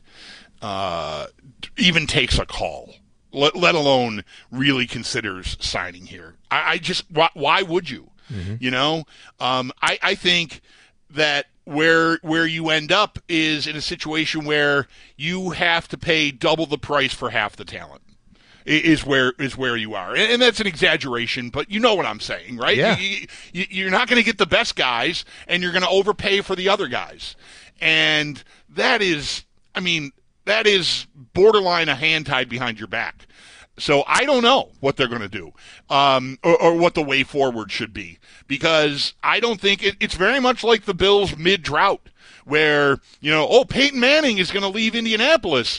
uh, even takes a call. Let, let alone really considers signing here. I, I just, why, why would you? Mm-hmm. You know, um, I, I think that where where you end up is in a situation where you have to pay double the price for half the talent. Is where is where you are, and, and that's an exaggeration, but you know what I'm saying, right? Yeah. You, you, you're not going to get the best guys, and you're going to overpay for the other guys, and that is, I mean. That is borderline a hand tied behind your back. So I don't know what they're going to do um, or, or what the way forward should be, because I don't think it, it's very much like the Bills mid-drought where, you know, oh, Peyton Manning is going to leave Indianapolis.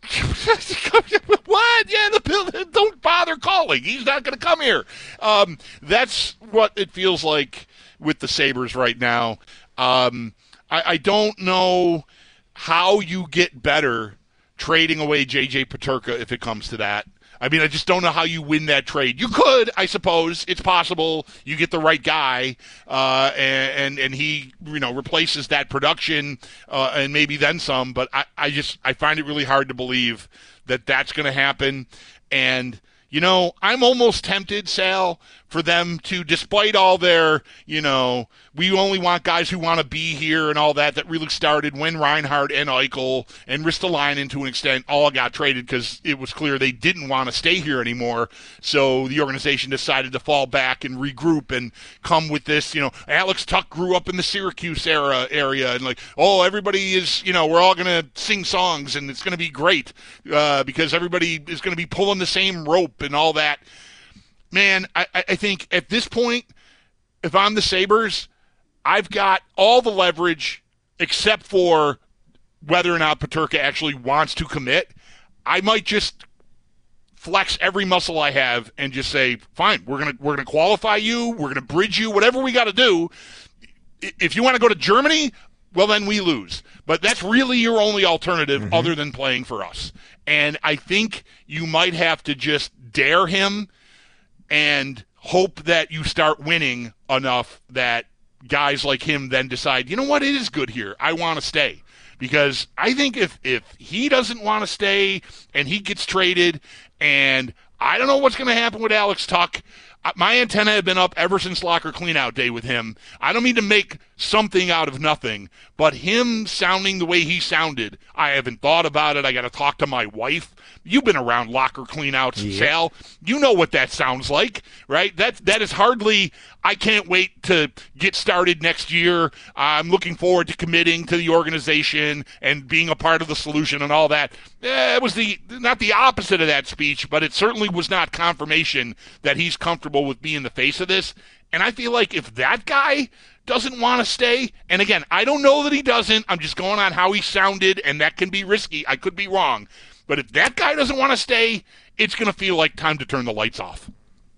What? Yeah, the Bills, don't bother calling. He's not going to come here. Um, that's what it feels like with the Sabres right now. Um, I, I don't know how you get better trading away J J Peterka if it comes to that. I mean, I just don't know how you win that trade. You could, I suppose. It's possible. You get the right guy, uh, and, and and he, you know, replaces that production, uh, and maybe then some. But I, I just I find it really hard to believe that that's going to happen. And you know, I'm almost tempted, Sal, for them to, despite all their, you know, we only want guys who want to be here and all that, that really started when Reinhart and Eichel and Ristolainen to an extent all got traded because it was clear they didn't want to stay here anymore. So the organization decided to fall back and regroup and come with this, you know, Alex Tuch grew up in the Syracuse era area and like, oh, everybody is, you know, we're all going to sing songs and it's going to be great uh, because everybody is going to be pulling the same rope and all that. Man, I, I think at this point, if I'm the Sabres, I've got all the leverage except for whether or not Peterka actually wants to commit. I might just flex every muscle I have and just say, fine, we're gonna we're gonna qualify you, we're gonna bridge you, whatever we got to do. If you want to go to Germany, well then we lose. But that's really your only alternative mm-hmm. other than playing for us. And I think you might have to just dare him and hope that you start winning enough that guys like him then decide, you know what, it is good here. I want to stay. Because I think if, if he doesn't want to stay and he gets traded, and I don't know what's going to happen with Alex Tuch. My antenna have been up ever since locker cleanout day with him. I don't mean to make something out of nothing. But him sounding the way he sounded, I haven't thought about it. I got to talk to my wife. You've been around locker cleanouts, Yeah. Sal. You know what that sounds like, right? That that is hardly, I can't wait to get started next year. I'm looking forward to committing to the organization and being a part of the solution and all that. Eh, it was the not the opposite of that speech, but it certainly was not confirmation that he's comfortable with being the face of this. And I feel like if that guy doesn't want to stay, and again, I don't know that he doesn't. I'm just going on how he sounded, and that can be risky. I could be wrong. But if that guy doesn't want to stay, it's going to feel like time to turn the lights off.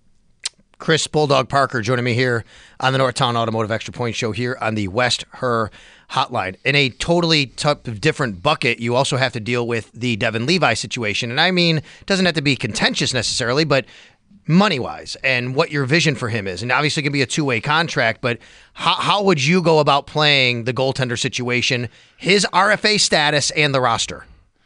Chris Bulldog Parker joining me here on the Northtown Automotive Extra Point Show here on the West Her Hotline. In a totally tough, different bucket, you also have to deal with the Devin Levi situation. And I mean, it doesn't have to be contentious necessarily, but money-wise and what your vision for him is. And obviously it can be a two-way contract, but how, how would you go about playing the goaltender situation, his R F A status, and the roster?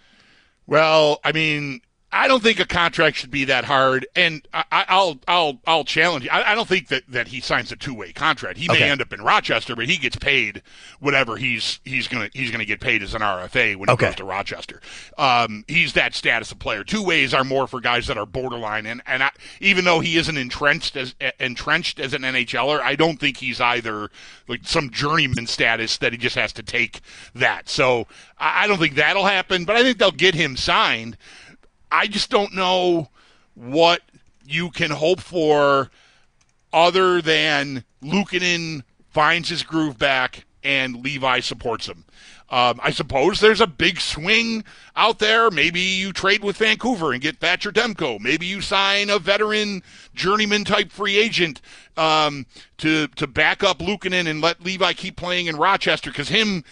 Well, I mean, I don't think a contract should be that hard, and I, I'll I'll I'll challenge you. I, I don't think that, that he signs a two way contract. He may Okay. end up in Rochester, but he gets paid whatever he's he's gonna he's gonna get paid as an R F A when he Okay. goes to Rochester. Um, he's that status of player. Two ways are more for guys that are borderline, and and I, even though he isn't entrenched as entrenched as an N H L er, I don't think he's either like some journeyman status that he just has to take that. So I, I don't think that'll happen, but I think they'll get him signed. I just don't know what you can hope for other than Luukkonen finds his groove back and Levi supports him. Um, I suppose there's a big swing out there. Maybe you trade with Vancouver and get Thatcher Demko. Maybe you sign a veteran journeyman-type free agent um, to, to back up Luukkonen and let Levi keep playing in Rochester, because him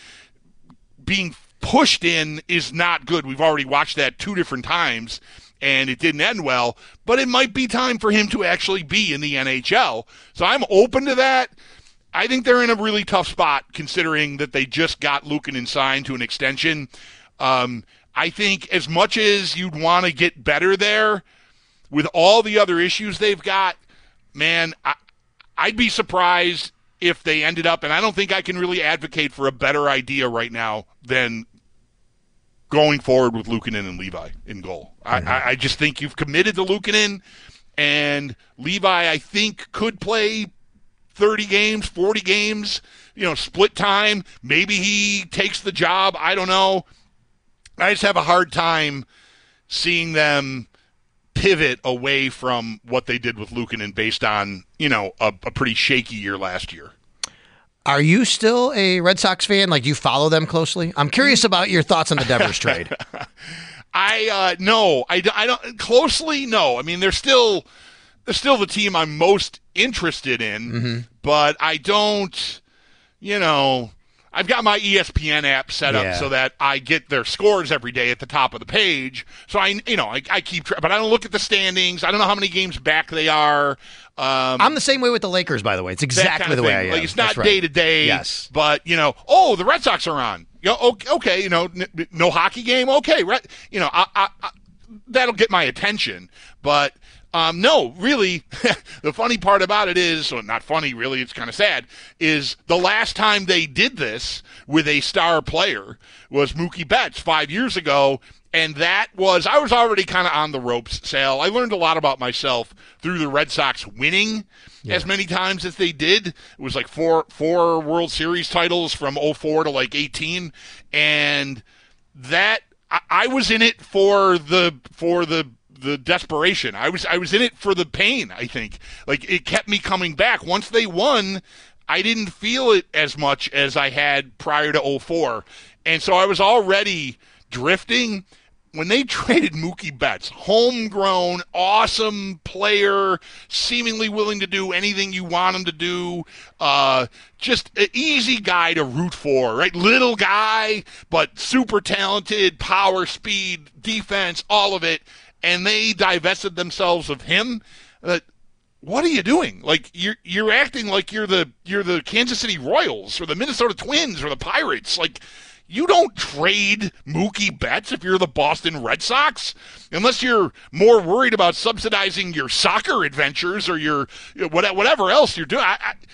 being pushed in is not good. We've already watched that two different times, and it didn't end well. But it might be time for him to actually be in the N H L. So I'm open to that. I think they're in a really tough spot, considering that they just got Luukkonen signed to an extension. Um, I think as much as you'd want to get better there, with all the other issues they've got, man, I, I'd be surprised if they ended up, and I don't think I can really advocate for a better idea right now than going forward with Luukkonen and Levi in goal. Mm-hmm. I, I just think you've committed to Luukkonen, and Levi, I think, could play thirty games, forty games, you know, split time. Maybe he takes the job. I don't know. I just have a hard time seeing them pivot away from what they did with Luukkonen based on, you know, a, a pretty shaky year last year. Are you still a Red Sox fan? Like, do you follow them closely? I'm curious about your thoughts on the Devers trade. I uh, no, I, I don't closely. No, I mean they're still they're still the team I'm most interested in, Mm-hmm. but I don't. You know, I've got my E S P N app set up Yeah. so that I get their scores every day at the top of the page. So I, you know, I, I keep, tra- but I don't look at the standings. I don't know how many games back they are. Um, I'm the same way with the Lakers, by the way. It's that exactly kind of the way thing. I am. Like, it's not That's right. day to day. Yes. But, you know, oh, the Red Sox are on. You know, okay, okay, you know, n- no hockey game. Okay. Right. You know, I, I, I, that'll get my attention. But, um, no, really, the funny part about it is, well, not funny, really, it's kind of sad, is the last time they did this with a star player was Mookie Betts five years ago. And that was, I was already kind of on the ropes, Sal. I learned a lot about myself through the Red Sox winning yeah. as many times as they did. It was like four four World Series titles from oh four to like eighteen. And that, I, I was in it for the, for the, the desperation. I was, I was in it for the pain, I think. Like, it kept me coming back. Once they won, I didn't feel it as much as I had prior to oh four. And so I was already drifting. When they traded Mookie Betts, homegrown, awesome player, seemingly willing to do anything you want him to do, uh, just an easy guy to root for, right? Little guy, but super talented, power, speed, defense, all of it. And they divested themselves of him. Uh, what are you doing? Like, you're you're acting like you're the you're the Kansas City Royals or the Minnesota Twins or the Pirates. Like, you don't trade Mookie Betts if you're the Boston Red Sox, unless you're more worried about subsidizing your soccer adventures or your whatever else you're doing. I,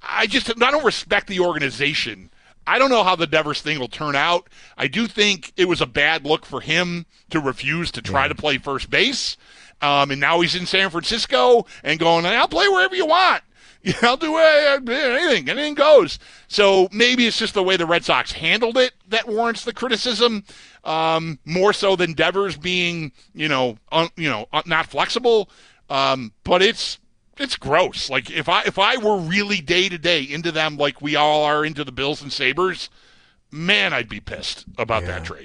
I just I don't respect the organization. I don't know how the Devers thing will turn out. I do think it was a bad look for him to refuse to try yeah. to play first base. Um, and now he's in San Francisco and going, I'll play wherever you want. I'll do anything. Anything goes. So maybe it's just the way the Red Sox handled it that warrants the criticism, um, more so than Devers being, you know, un, you know, not flexible. Um, but it's it's gross. Like if I if I were really day to day into them like we all are into the Bills and Sabres, man, I'd be pissed about yeah. that trade.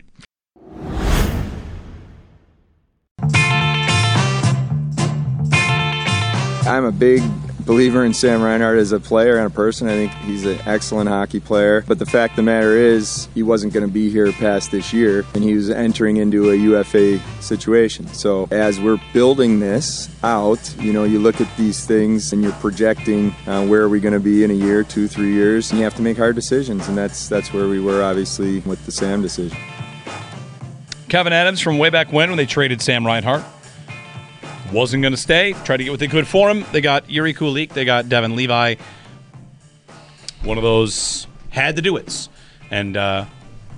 I'm a big believer in Sam Reinhart as a player and a person. I think he's an excellent hockey player. But the fact of the matter is, he wasn't going to be here past this year, and he was entering into a U F A situation. So as we're building this out, you know, you look at these things and you're projecting uh, where are we going to be in a year, two, three years, and you have to make hard decisions. And that's that's where we were, obviously, with the Sam decision. Kevin Adams from way back when, when they traded Sam Reinhart. Wasn't going to stay. Tried to get what they could for him. They got Yuri Kulik. They got Devin Levi. One of those had to do it. And uh,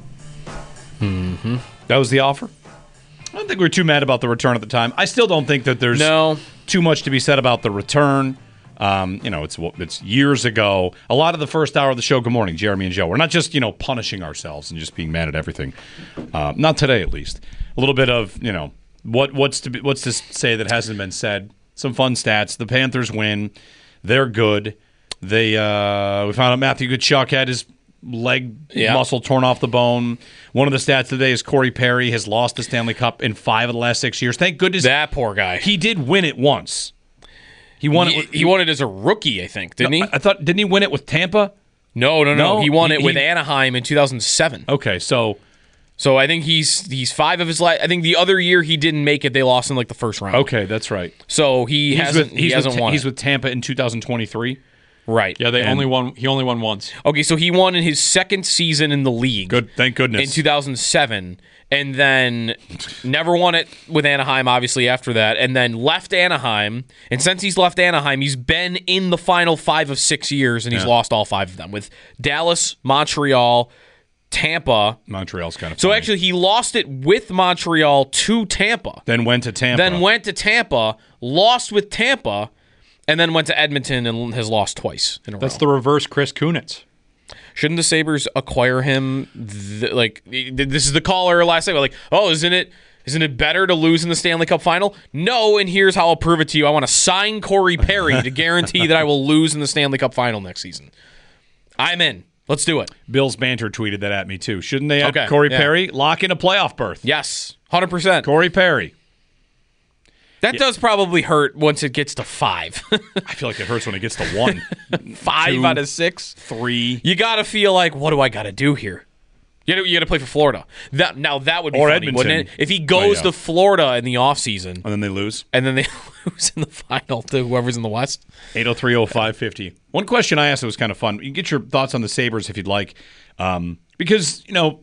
mm-hmm. that was the offer. I don't think we were too mad about the return at the time. I still don't think that there's no. too much to be said about the return. Um, you know, it's it's years ago. A lot of the first hour of the show, good morning, Jeremy and Joe. We're not just, you know, punishing ourselves and just being mad at everything. Uh, not today, at least. A little bit of, you know, What what's to be, what's to say that hasn't been said? Some fun stats. The Panthers win. They're good. They uh, we found out Matthew Tkachuk had his leg yeah. muscle torn off the bone. One of the stats today is Corey Perry has lost the Stanley Cup in five of the last six years. Thank goodness that poor guy. He did win it once. He won he, it. With, he won it as a rookie, I think, didn't no, he? I, I thought didn't he win it with Tampa? No, no, no. no? He won he, it with he, Anaheim in two thousand seven. Okay, so. So I think he's he's five of his last. I think the other year he didn't make it. They lost in like the first round. Okay, that's right. So he he's hasn't. With, he's he hasn't with, won. He's it. with Tampa in two thousand twenty-three. Right. Yeah, they and, only won. He only won once. Okay, so he won in his second season in the league. Good, thank goodness. In two thousand seven, and then never won it with Anaheim. Obviously, after that, and then left Anaheim. And since he's left Anaheim, he's been in the final five of six years, and he's yeah. lost all five of them with Dallas, Montreal, Tampa. Montreal's kind of so funny. actually he lost it with Montreal to Tampa. Then went to Tampa. Then went to Tampa, lost with Tampa, and then went to Edmonton and has lost twice in a That's row. the reverse Chris Kunitz. Shouldn't the Sabres acquire him? Th- like this is the caller last night. Like, oh, isn't it isn't it better to lose in the Stanley Cup final? No, and here's how I'll prove it to you. I want to sign Corey Perry to guarantee that I will lose in the Stanley Cup final next season. I'm in. Let's do it. Bill's Banter tweeted that at me, too. Shouldn't they have okay, Corey yeah. Perry lock in a playoff berth? Yes, one hundred percent. Corey Perry. That yeah. does probably hurt once it gets to five. I feel like it hurts when it gets to one. five Two, out of six? Three. You got to feel like, what do I got to do here? You got you to play for Florida. That Now, that would be or funny, Edmonton. wouldn't it? If he goes oh, yeah. to Florida in the offseason. And then they lose. And then they lose in the final to whoever's in the West. eight oh three oh five fifty. One question I asked that was kind of fun. You can get your thoughts on the Sabres if you'd like. Um, because, you know,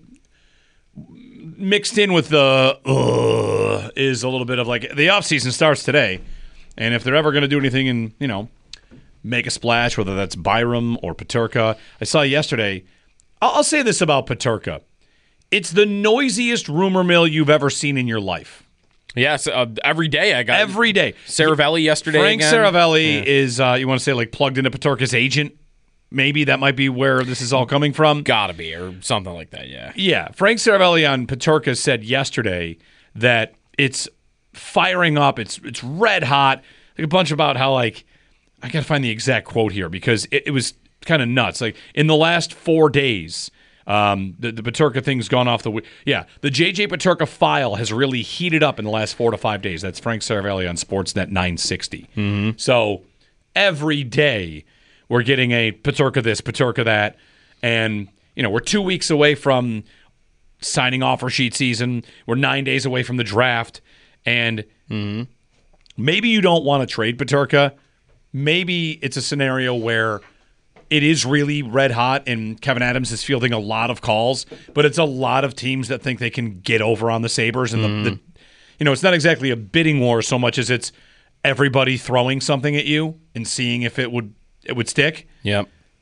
mixed in with the uh, is a little bit of like the offseason starts today. And if they're ever going to do anything and, you know, make a splash, whether that's Byram or Peterka. I saw yesterday. I'll, I'll say this about Peterka. It's the noisiest rumor mill you've ever seen in your life. Yes, uh, every day I got every day. Saravelli yesterday. Frank again. Saravelli yeah. is uh, you want to say like plugged into Peterka's agent? Maybe that might be where this is all coming from. Gotta be or something like that. Yeah. Yeah. Frank Saravelli on Peterka said yesterday that it's firing up. It's it's red hot. Like a bunch about how like I gotta find the exact quote here because it, it was kind of nuts. Like in the last four days. Um, the, the Peterka thing's gone off the... W- yeah, the J J Peterka file has really heated up in the last four to five days. That's Frank Saravelli on Sportsnet nine sixty. Mm-hmm. So every day we're getting a Peterka this, Peterka that, and you know we're two weeks away from signing offer sheet season. We're nine days away from the draft, and mm-hmm. maybe you don't want to trade Peterka. Maybe it's a scenario where it is really red hot, and Kevin Adams is fielding a lot of calls, but it's a lot of teams that think they can get over on the Sabres. And mm. the, the, you know, it's not exactly a bidding war so much as it's everybody throwing something at you and seeing if it would it would stick. Yep.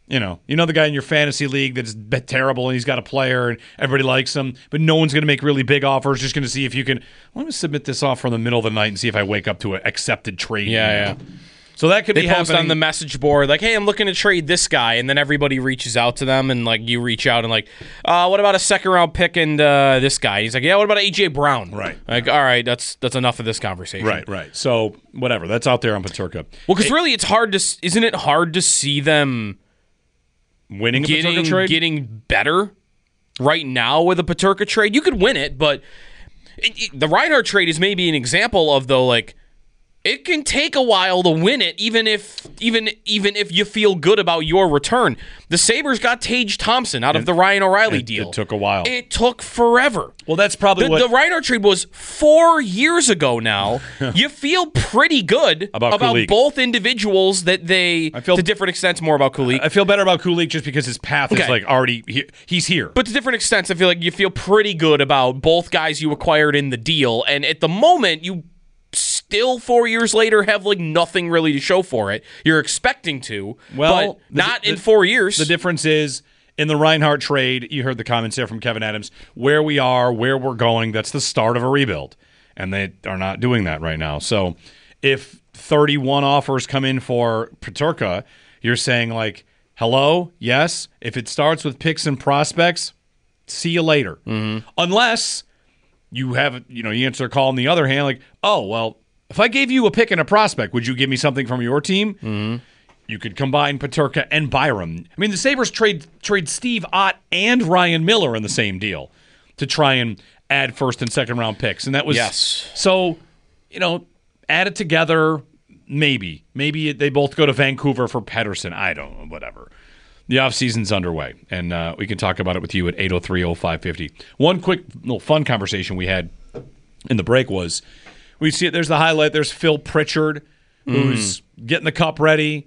You know, you know the guy in your fantasy league that's terrible and he's got a player and everybody likes him, but no one's going to make really big offers. Just going to see if you can. Let me submit this offer in the middle of the night and see if I wake up to an accepted trade. Yeah, yeah. So that could they be post happening on the message board like, "Hey, I'm looking to trade this guy," and then everybody reaches out to them, and like you reach out and like, uh, "What about a second round pick and uh, this guy?" He's like, "Yeah, what about A J Brown?" Right. Like, all right, that's that's enough of this conversation. Right, right. So whatever, that's out there on Peterka. Well, because really, it's hard to isn't it hard to see them winning a getting Peterka trade? getting better right now with a Peterka trade? You could win it, but it, it, the Reinhart trade is maybe an example of though like. It can take a while to win it, even if even even if you feel good about your return. The Sabres got Tage Thompson out of the Ryan O'Reilly it, deal. It took a while. It took forever. Well, that's probably the, what the Reinhart trade was four years ago. Now you feel pretty good about, about Kulich. both individuals that they, I feel, to different extents, more about Kulich. I feel better about Kulich just because his path Okay. is like already he, he's here. But to different extents, I feel like you feel pretty good about both guys you acquired in the deal, and at the moment you. Still, four years later, have like nothing really to show for it. You're expecting to, Well, but the- not the- in four years. The difference is in the Reinhart trade. You heard the comments there from Kevin Adams. Where we are, where we're going. That's the start of a rebuild, and they are not doing that right now. So, if thirty-one offers come in for Peterka, you're saying like, "Hello, yes." If it starts with picks and prospects, see you later. Mm-hmm. Unless you have, you know, you answer a call on the other hand, like, oh, well, if I gave you a pick and a prospect, would you give me something from your team? Mm-hmm. You could combine Peterka and Byram. I mean, the Sabres trade trade Steve Ott and Ryan Miller in the same deal to try and add first and second round picks. And that was, yes. So, you know, add it together, maybe. Maybe they both go to Vancouver for Pettersson. I don't know, whatever. The offseason's underway, and uh, we can talk about it with you at eight oh three oh five fifty. One quick little fun conversation we had in the break was, we see it, there's the highlight, there's Phil Pritchard, who's mm. getting the cup ready.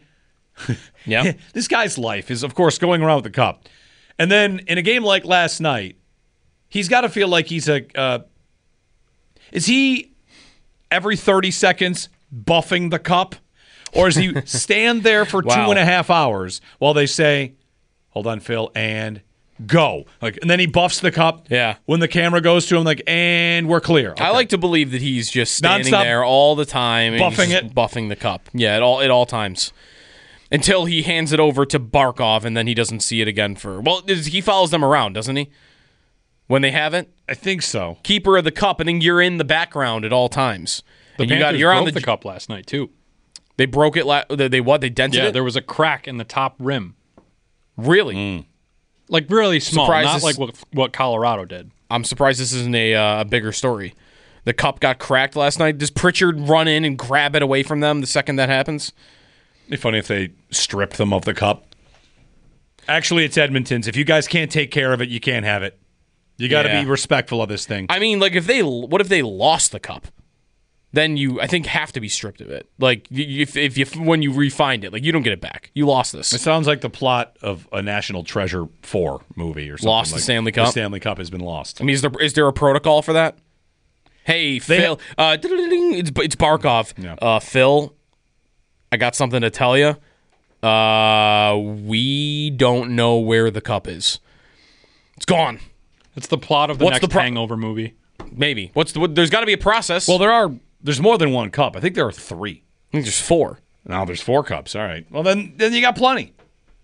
Yeah. This guy's life is, of course, going around with the cup. And then in a game like last night, he's got to feel like he's a uh, – is he every thirty seconds buffing the cup? Or does he stand there for wow. two and a half hours while they say, hold on, Phil, and go? Like, and then he buffs the cup. Yeah. When the camera goes to him, like, and we're clear. Okay. I like to believe that he's just standing Non-stop there all the time. And buffing he's it. Buffing the cup. Yeah, at all, at all times. Until he hands it over to Barkov, and then he doesn't see it again for... Well, he follows them around, doesn't he? When they haven't? I think so. Keeper of the cup, and then you're in the background at all times. The and Panthers you got, you're broke on the, the cup last night, too. They broke it. La- they, they what? They dented yeah, it? there was a crack in the top rim. Really? Mm. Like really small, Surprised not this- like what, what Colorado did. I'm surprised this isn't a, uh, a bigger story. The cup got cracked last night. Does Pritchard run in and grab it away from them the second that happens? It'd be funny if they stripped them of the cup. Actually, it's Edmonton's. If you guys can't take care of it, you can't have it. You got to Yeah. be respectful of this thing. I mean, like if they, what if they lost the cup? Then you, I think, have to be stripped of it. Like if if you when you refind it, like you don't get it back. You lost this. It sounds like the plot of a National Treasure four movie or something. Lost the like Stanley Cup? The Stanley Cup has been lost. I mean, is there is there a protocol for that? Hey, Phil, uh, it's it's Barkov. Yeah. Uh, Phil, I got something to tell you. Uh, we don't know where the cup is. It's gone. It's the plot of the What's next the pro- Hangover movie. Maybe. What's the, what, there's got to be a process. Well, there are. There's more than one cup. I think there are three. I think there's four. Now there's four cups. All right. Well, then then you got plenty.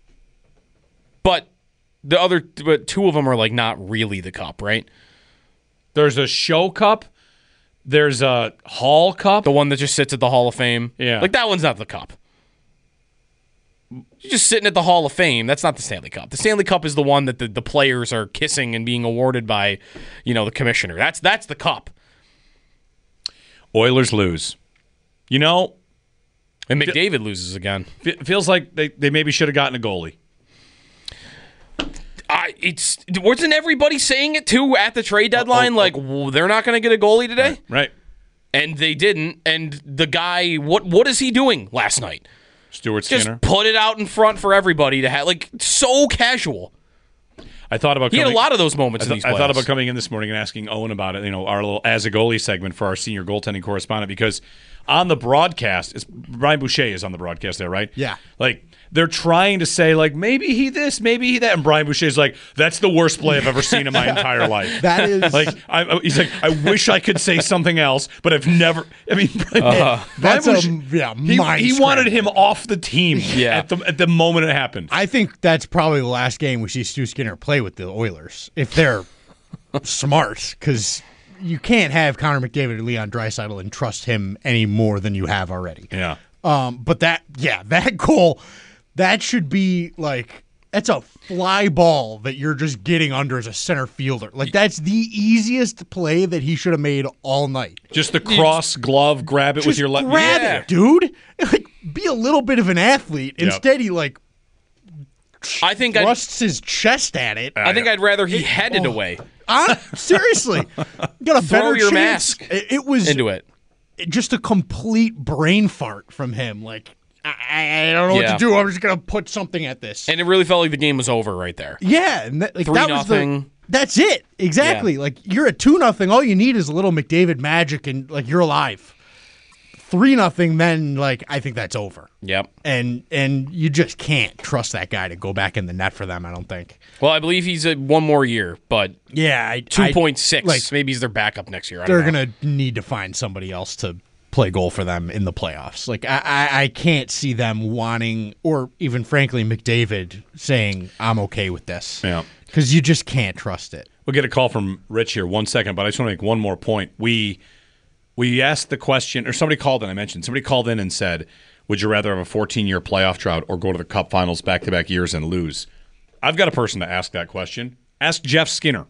But the other, but two of them are like not really the cup, right? There's a show cup. There's a Hall Cup. The one that just sits at the Hall of Fame. Yeah. Like that one's not the cup. You're just sitting at the Hall of Fame. That's not the Stanley Cup. The Stanley Cup is the one that the, the players are kissing and being awarded by, you know, the commissioner. That's that's the cup. Oilers lose. You know, and McDavid loses again. F- feels like they, they maybe should have gotten a goalie. I it's wasn't everybody saying it too at the trade deadline? Oh, oh, like oh. Well, they're not going to get a goalie today, right, right? And they didn't. And the guy, what what is he doing last night? Stuart Just Skinner. put it out in front for everybody to have, like so casual. I thought about. He coming, had a lot of those moments I, th- in these I playoffs. thought about coming in this morning and asking Owen about it. You know, our little as a goalie segment for our senior goaltending correspondent, because on the broadcast, it's, Brian Boucher is on the broadcast there, right? Yeah. Like they're trying to say, like, maybe he this, maybe he that. And Brian Boucher's like, that's the worst play I've ever seen in my entire life. That is. Like, I, he's like, I wish I could say something else, but I've never. I mean, Uh, Brian that's a Boucher, yeah, he, mind he wanted him off the team Yeah. at, the, at the moment it happened. I think that's probably the last game we see Stu Skinner play with the Oilers if they're smart, because you can't have Connor McDavid or Leon Draisaitl and trust him any more than you have already. Yeah. Um, but that, yeah, that goal, that should be like, that's a fly ball that you're just getting under as a center fielder. Like, that's the easiest play that he should have made all night. Just the cross glove, grab it Just with your left. grab yeah. it, dude. Like, be a little bit of an athlete. Yep. Instead, he, like, I think I'd, thrusts his chest at it. I think I'd rather he headed oh. away. Uh, seriously. You got a Throw better your chance. mask It, it was into it. just a complete brain fart from him. Like, I, I don't know Yeah. what to do. I'm just gonna put something at this. And it really felt like the game was over right there. Yeah, and that, like, Three that was the. nothing. That's it. Exactly. Yeah. Like, you're at two nothing. All you need is a little McDavid magic, and like you're alive. Three nothing, then like I think that's over. Yep. And and you just can't trust that guy to go back in the net for them. I don't think. Well, I believe he's a one more year, but Yeah, I, two I- point six. like, Maybe he's their backup next year. I they're don't know. gonna need to find somebody else to play goal for them in the playoffs. Like I, I, I can't see them wanting, or even frankly McDavid saying, "I'm okay with this." Yeah. Because you just can't trust it. We'll get a call from Rich here one second, but I just want to make one more point. We we asked the question, or somebody called in, I mentioned, somebody called in and said, would you rather have a fourteen-year playoff drought or go to the Cup Finals back-to-back years and lose? I've got a person to ask that question. Ask Jeff Skinner.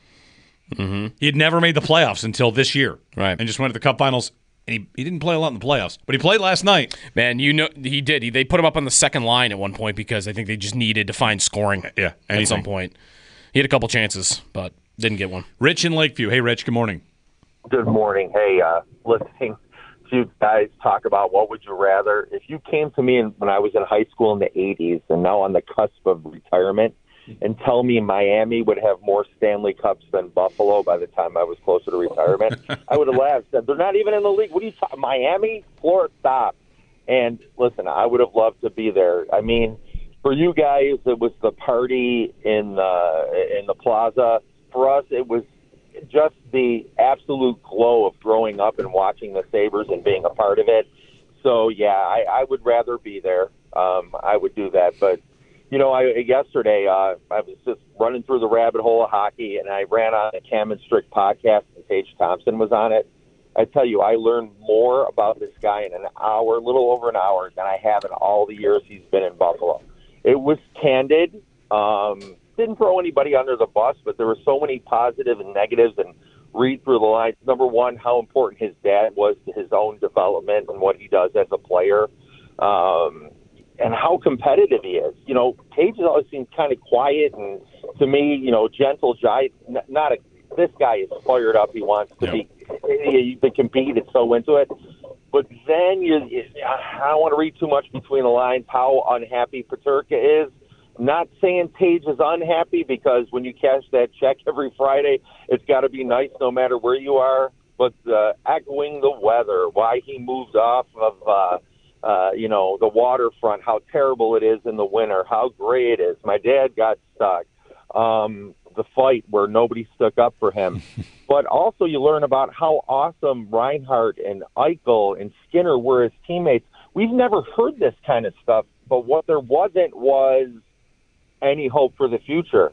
Mm-hmm. He had never made the playoffs until this year. Right. And just went to the Cup Finals, and he, he didn't play a lot in the playoffs, but he played last night. Man, you know he did. He, they put him up on the second line at one point because I think they just needed to find scoring Yeah, at anything. some point. He had a couple chances, but didn't get one. Rich in Lakeview. Hey, Rich, good morning. Good morning. Hey, uh, listening to you guys talk about what would you rather. If you came to me in, when I was in high school in the eighties and now on the cusp of retirement and tell me Miami would have more Stanley Cups than Buffalo by the time I was closer to retirement, I would have laughed. Said, they're not even in the league. What are you talking? Miami? Florida? Stop. And listen, I would have loved to be there. I mean, for you guys, it was the party in the, in the plaza. For us, it was just the absolute glow of growing up and watching the Sabres and being a part of it. So, yeah, I, I would rather be there. Um, I would do that. But, you know, I, yesterday uh, I was just running through the rabbit hole of hockey, and I ran on the Cam and Strick podcast, and Tage Thompson was on it. I tell you, I learned more about this guy in an hour, a little over an hour, than I have in all the years he's been in Buffalo. It was candid. Um Didn't throw anybody under the bus, but there were so many positive and negatives, and read through the lines. Number one, how important his dad was to his own development and what he does as a player, um, and how competitive he is. You know, Tage has always seemed kind of quiet and, to me, you know, gentle. Giant, not a. This guy is fired up. He wants to be he, to compete. It's so into it. But then you, you, I don't want to read too much between the lines. How unhappy Peterka is. Not saying Tage is unhappy, because when you cash that check every Friday, it's got to be nice no matter where you are. But uh, echoing the weather, why he moved off of, uh, uh, you know, the waterfront, how terrible it is in the winter, how gray it is. My dad got stuck. Um, the fight where nobody stuck up for him. But also you learn about how awesome Reinhart and Eichel and Skinner were as teammates. We've never heard this kind of stuff, but what there wasn't was any hope for the future.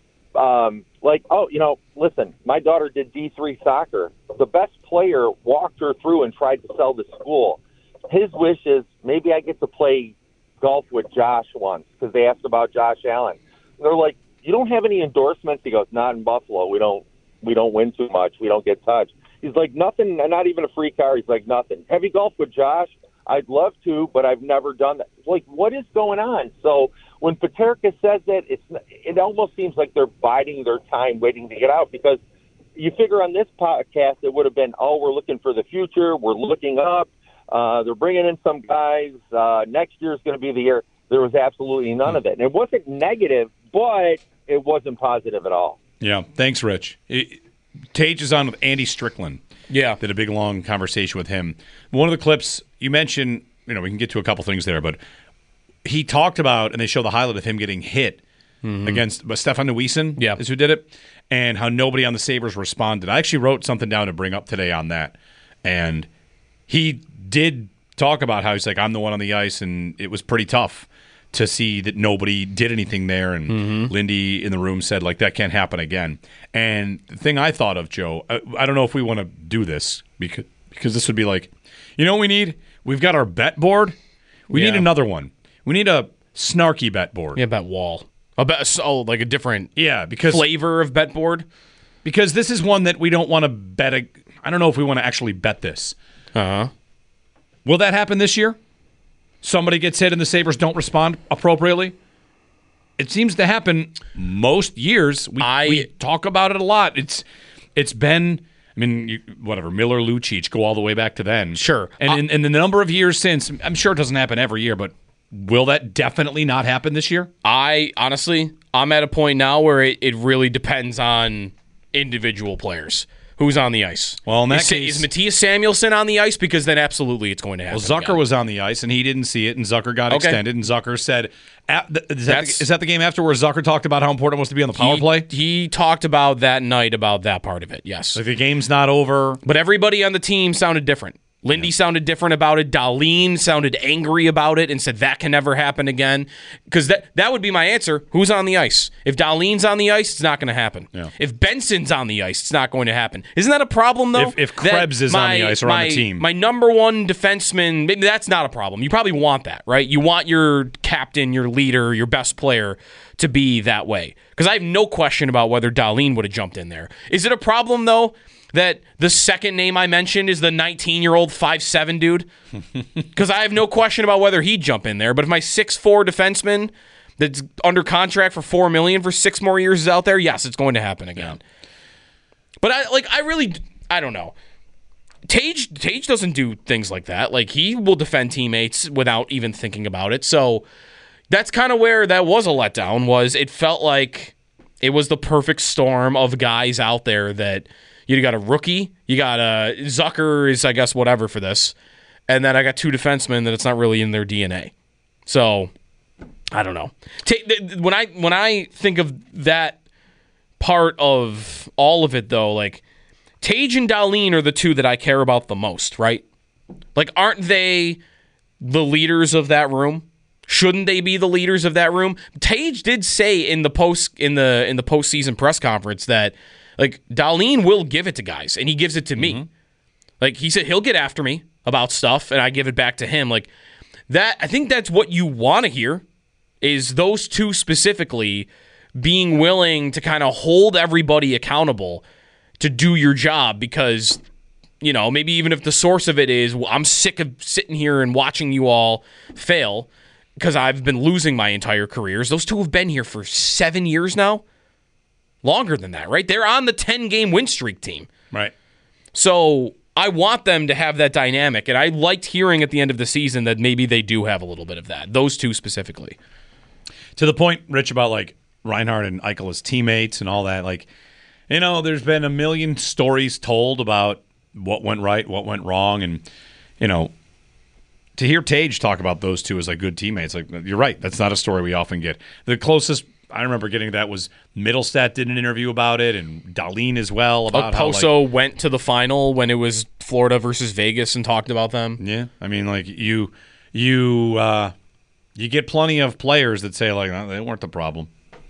Um, like, oh, you know, listen, my daughter did D three soccer. The best player walked her through and tried to sell the school. His wish is maybe I get to play golf with Josh once, because they asked about Josh Allen. And they're like, you don't have any endorsements? He goes, not in Buffalo. We don't, we don't win too much. We don't get touched. He's like, nothing, not even a free car. He's like, nothing. Have you golfed with Josh? I'd love to, but I've never done that. Like, what is going on? So when Peterka says that, it's it almost seems like they're biding their time, waiting to get out, because you figure on this podcast it would have been, oh, we're looking for the future, we're looking up, uh, they're bringing in some guys, uh, next year is going to be the year. There was absolutely none of it. And it wasn't negative, but it wasn't positive at all. Yeah, thanks, Rich. It, Tage is on with Andy Strickland. Yeah. Did a big, long conversation with him. One of the clips you mentioned, you know, we can get to a couple things there, but he talked about, and they show the highlight of him getting hit mm-hmm. against but Stefan Neuwiesen yeah. is who did it, and how nobody on the Sabres responded. I actually wrote something down to bring up today on that, and he did talk about how he's like, I'm the one on the ice, and it was pretty tough to see that nobody did anything there, and mm-hmm. Lindy in the room said, like, that can't happen again. And the thing I thought of, Joe, I, I don't know if we want to do this, because because this would be like, you know what we need? We've got our bet board. We yeah. need another one. We need a snarky bet board. Yeah, bet wall. A bet, oh, like a different yeah, because, flavor of bet board? Because this is one that we don't want to bet. A, I don't know if we want to actually bet this. Uh-huh. Will that happen this year? Somebody gets hit and the Sabres don't respond appropriately? It seems to happen most years. We, I, we talk about it a lot. It's It's been, I mean, you, whatever, Miller, Lucic, go all the way back to then. Sure. And uh, in, in the number of years since, I'm sure it doesn't happen every year, but will that definitely not happen this year? I, honestly, I'm at a point now where it, it really depends on individual players. Who's on the ice? Well, in that is, case, is Matthias Samuelsson on the ice? Because then absolutely it's going to happen. Well, Zucker again. was on the ice, and he didn't see it, and Zucker got okay. extended, and Zucker said, at the, is, that the, is that the game after where Zucker talked about how important it was to be on the power he, play? He talked about that night about that part of it, yes. Like the game's not over. But everybody on the team sounded different. Lindy yeah. sounded different about it. Darlene sounded angry about it and said that can never happen again. Because that, that would be my answer. Who's on the ice? If Darlene's on the ice, it's not going to happen. Yeah. If Benson's on the ice, it's not going to happen. Isn't that a problem, though? If, if Krebs is my, on the ice or my, on the team. My number one defenseman, maybe that's not a problem. You probably want that, right? You want your captain, your leader, your best player to be that way. Because I have no question about whether Darlene would have jumped in there. Is it a problem, though, that the second name I mentioned is the nineteen-year-old five seven dude? Because I have no question about whether he'd jump in there. But if my six four defenseman that's under contract for four million dollars for six more years is out there, yes, it's going to happen again. Yeah. But I like I really I don't know. Tage Tage doesn't do things like that. Like, he will defend teammates without even thinking about it. So that's kind of where that was a letdown. Was it felt like it was the perfect storm of guys out there that. You got a rookie, you got a Zucker is, I guess, whatever for this, and then I got two defensemen that it's not really in their D N A. So, I don't know. When I when I think of that part of all of it, though, like, Tage and Darlene are the two that I care about the most, right? Like, aren't they the leaders of that room? Shouldn't they be the leaders of that room? Tage did say in the post in the in the postseason press conference that. Like, Darlene will give it to guys, and he gives it to me. Mm-hmm. Like, he said he'll get after me about stuff, and I give it back to him. Like, that, I think that's what you want to hear, is those two specifically being willing to kind of hold everybody accountable to do your job because, you know, maybe even if the source of it is, well, I'm sick of sitting here and watching you all fail because I've been losing my entire careers. Those two have been here for seven years now. Longer than that, right? They're on the ten-game win streak team. Right. So I want them to have that dynamic, and I liked hearing at the end of the season that maybe they do have a little bit of that, those two specifically. To the point, Rich, about, like, Reinhart and Eichel as teammates and all that, like, you know, there's been a million stories told about what went right, what went wrong, and, you know, to hear Tage talk about those two as, like, good teammates, like, you're right, that's not a story we often get. The closest I remember getting that was Middlestat did an interview about it, and Darlene as well. About Poso how, like, went to the final when it was Florida versus Vegas and talked about them. Yeah, I mean, like you, you, uh, you get plenty of players that say like oh, they weren't the problem.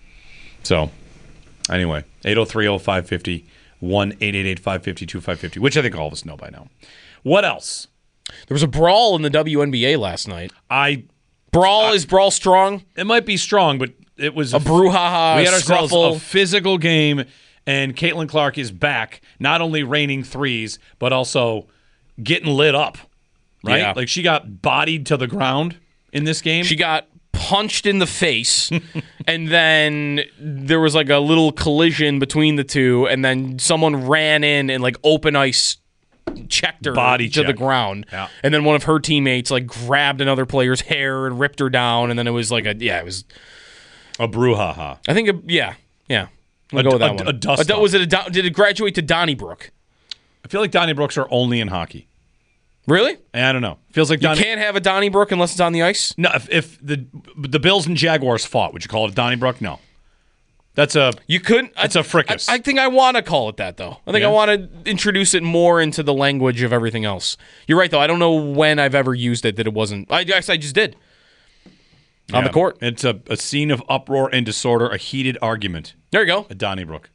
So, anyway, eight zero three zero five five zero one eight eight eight five five zero two five five zero, which I think all of us know by now. What else? There was a brawl in the W N B A last night. I brawl I, is brawl strong. It might be strong, but. It was a, a brouhaha. We had ourselves scruffle. a physical game, and Caitlin Clark is back, not only raining threes, but also getting lit up, right? Yeah. Like, she got bodied to the ground in this game. She got punched in the face, and then there was like a little collision between the two, and then someone ran in and like open ice checked her Body to check. the ground. Yeah. And then one of her teammates like grabbed another player's hair and ripped her down, and then it was like a, yeah, it was... A brouhaha. I think, a, yeah, yeah. We'll a, go with that a, one. A dust. A, was it? A, did it graduate to Donnybrook? I feel like Donnybrooks are only in hockey. Really? I don't know. Feels like you Donnie- can't have a Donnybrook unless it's on the ice? No, if, if the the Bills and Jaguars fought, would you call it a Donnybrook? No. That's a you couldn't. That's a frickus. I, I think I want to call it that though. I think Yeah. I want to introduce it more into the language of everything else. You're right though. I don't know when I've ever used it that it wasn't. I guess I just did on Yeah. the court. It's a, a scene of uproar and disorder, a heated argument. There you go. At Donnybrook.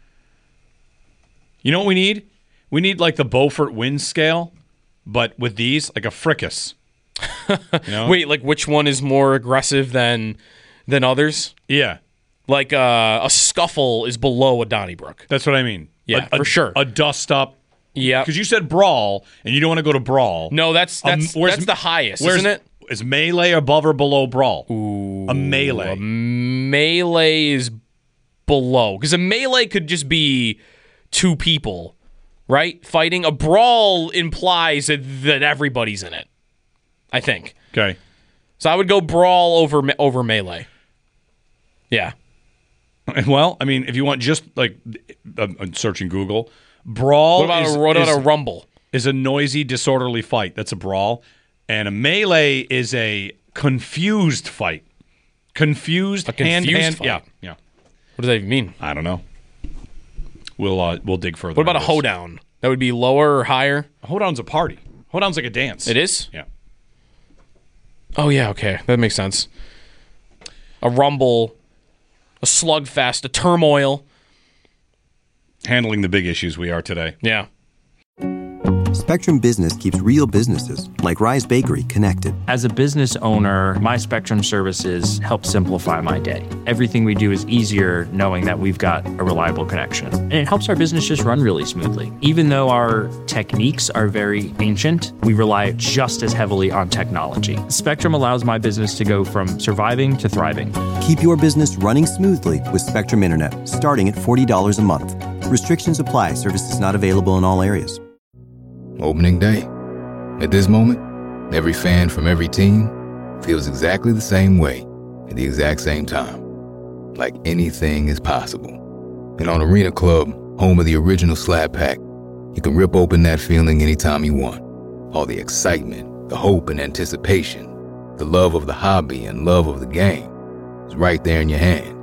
You know what we need? We need like the Beaufort wind scale, but with these, like a frickus. You know? Wait, like which one is more aggressive than than others? Yeah. Like uh, a scuffle is below a Donnybrook. That's what I mean. Yeah, A- for a- sure. A dust up. Yeah. Because you said brawl, and you don't want to go to brawl. No, that's that's Um, where's- that's the highest, where's- isn't it? Is melee above or below brawl? Ooh, a melee. A melee is below. Because a melee could just be two people, right? Fighting. A brawl implies that, that everybody's in it, I think. Okay. So I would go brawl over me- over melee. Yeah. Well, I mean, if you want just like I'm I'm searching Google, brawl. What about is, a, what about is- a rumble? Is a noisy, disorderly fight. That's a brawl, and a melee is a confused fight. Confused, A confused hand, hand. fight? Yeah, yeah. What does that even mean? I don't know. We'll uh, we'll dig further. What about a on this. hoedown? That would be lower or higher? A hoedown's a party. Hoedown's like a dance. It is? Yeah. Oh, yeah, okay. That makes sense. A rumble, a slugfest, a turmoil. Handling the big issues we are today. Yeah. Spectrum Business keeps real businesses, like Rise Bakery, connected. As a business owner, my Spectrum services help simplify my day. Everything we do is easier knowing that we've got a reliable connection. And it helps our business just run really smoothly. Even though our techniques are very ancient, we rely just as heavily on technology. Spectrum allows my business to go from surviving to thriving. Keep your business running smoothly with Spectrum Internet, starting at forty dollars a month. Restrictions apply. Services not available in all areas. Opening day. At this moment, every fan from every team feels exactly the same way at the exact same time. Like anything is possible. And on Arena Club, home of the original Slab Pack, you can rip open that feeling anytime you want. All the excitement, the hope and anticipation, the love of the hobby and love of the game is right there in your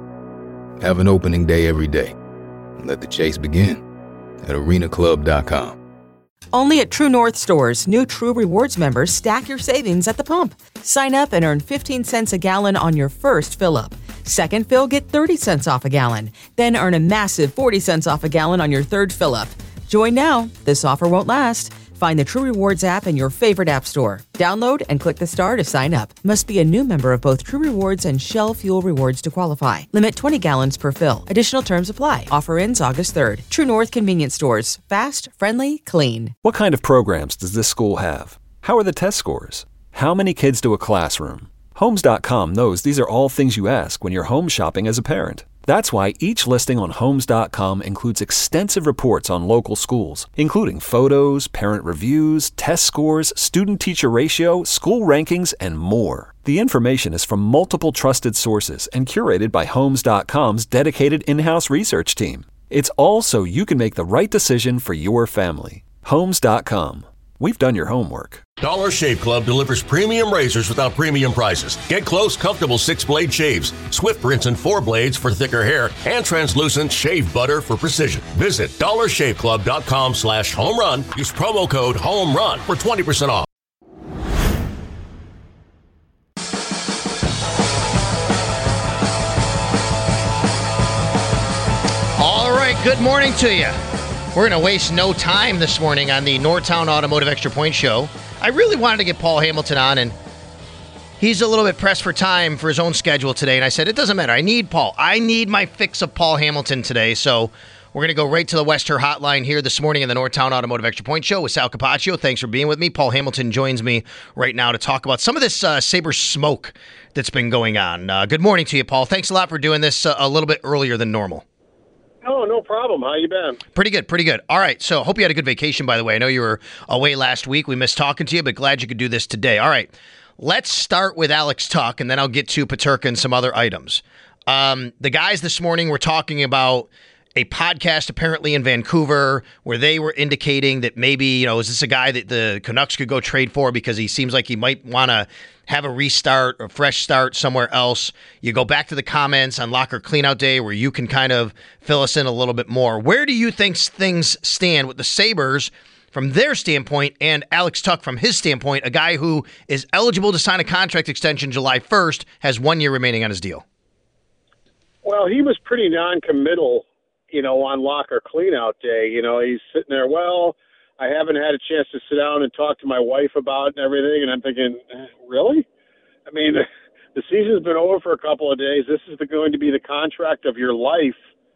hand. Have an opening day every day. And let the chase begin at arena club dot com. Only at True North stores, new True Rewards members stack your savings at the pump. Sign up and earn fifteen cents a gallon on your first fill-up. Second fill, get thirty cents off a gallon. Then earn a massive forty cents off a gallon on your third fill-up. Join now. This offer won't last. Find the True Rewards app in your favorite app store. Download and click the star to sign up. Must be a new member of both True Rewards and Shell Fuel Rewards to qualify. Limit twenty gallons per fill. Additional terms apply. Offer ends August third. True North Convenience Stores. Fast, friendly, clean. What kind of programs does this school have? How are the test scores? How many kids do a classroom? Homes dot com knows these are all things you ask when you're home shopping as a parent. That's why each listing on Homes dot com includes extensive reports on local schools, including photos, parent reviews, test scores, student-teacher ratio, school rankings, and more. The information is from multiple trusted sources and curated by Homes dot com's dedicated in-house research team. It's all so you can make the right decision for your family. Homes dot com. We've done your homework. Dollar Shave Club delivers premium razors without premium prices. Get close, comfortable six-blade shaves, swift rinse and four blades for thicker hair, and translucent shave butter for precision. Visit dollar shave club dot com slash home run. Use promo code HOMERUN for twenty percent off. All right, good morning to you. We're going to waste no time this morning on the Northtown Automotive Extra Point Show. I really wanted to get Paul Hamilton on, and he's a little bit pressed for time for his own schedule today. And I said, it doesn't matter. I need Paul. I need my fix of Paul Hamilton today. So we're going to go right to the Wester Hotline here this morning in the Northtown Automotive Extra Point Show with Sal Capaccio. Thanks for being with me. Paul Hamilton joins me right now to talk about some of this uh, Sabre smoke that's been going on. Uh, good morning to you, Paul. Thanks a lot for doing this uh, a little bit earlier than normal. Oh, no problem. How you been? Pretty good, pretty good. All right, so hope you had a good vacation, by the way. I know you were away last week. We missed talking to you, but glad you could do this today. All right, let's start with Alex Tuch, and then I'll get to Peterka and some other items. Um, the guys this morning were talking about a podcast apparently in Vancouver where they were indicating that maybe, you know, is this a guy that the Canucks could go trade for because he seems like he might want to have a restart or fresh start somewhere else. You go back to the comments on Locker Cleanout Day where you can kind of fill us in a little bit more. Where do you think things stand with the Sabres from their standpoint and Alex Tuch from his standpoint, a guy who is eligible to sign a contract extension July first, has one year remaining on his deal? Well, he was pretty non-committal, you know, on Locker Cleanout Day. You know, he's sitting there, well, I haven't had a chance to sit down and talk to my wife about it and everything. And I'm thinking, really? I mean, the season's been over for a couple of days. This is the, going to be the contract of your life.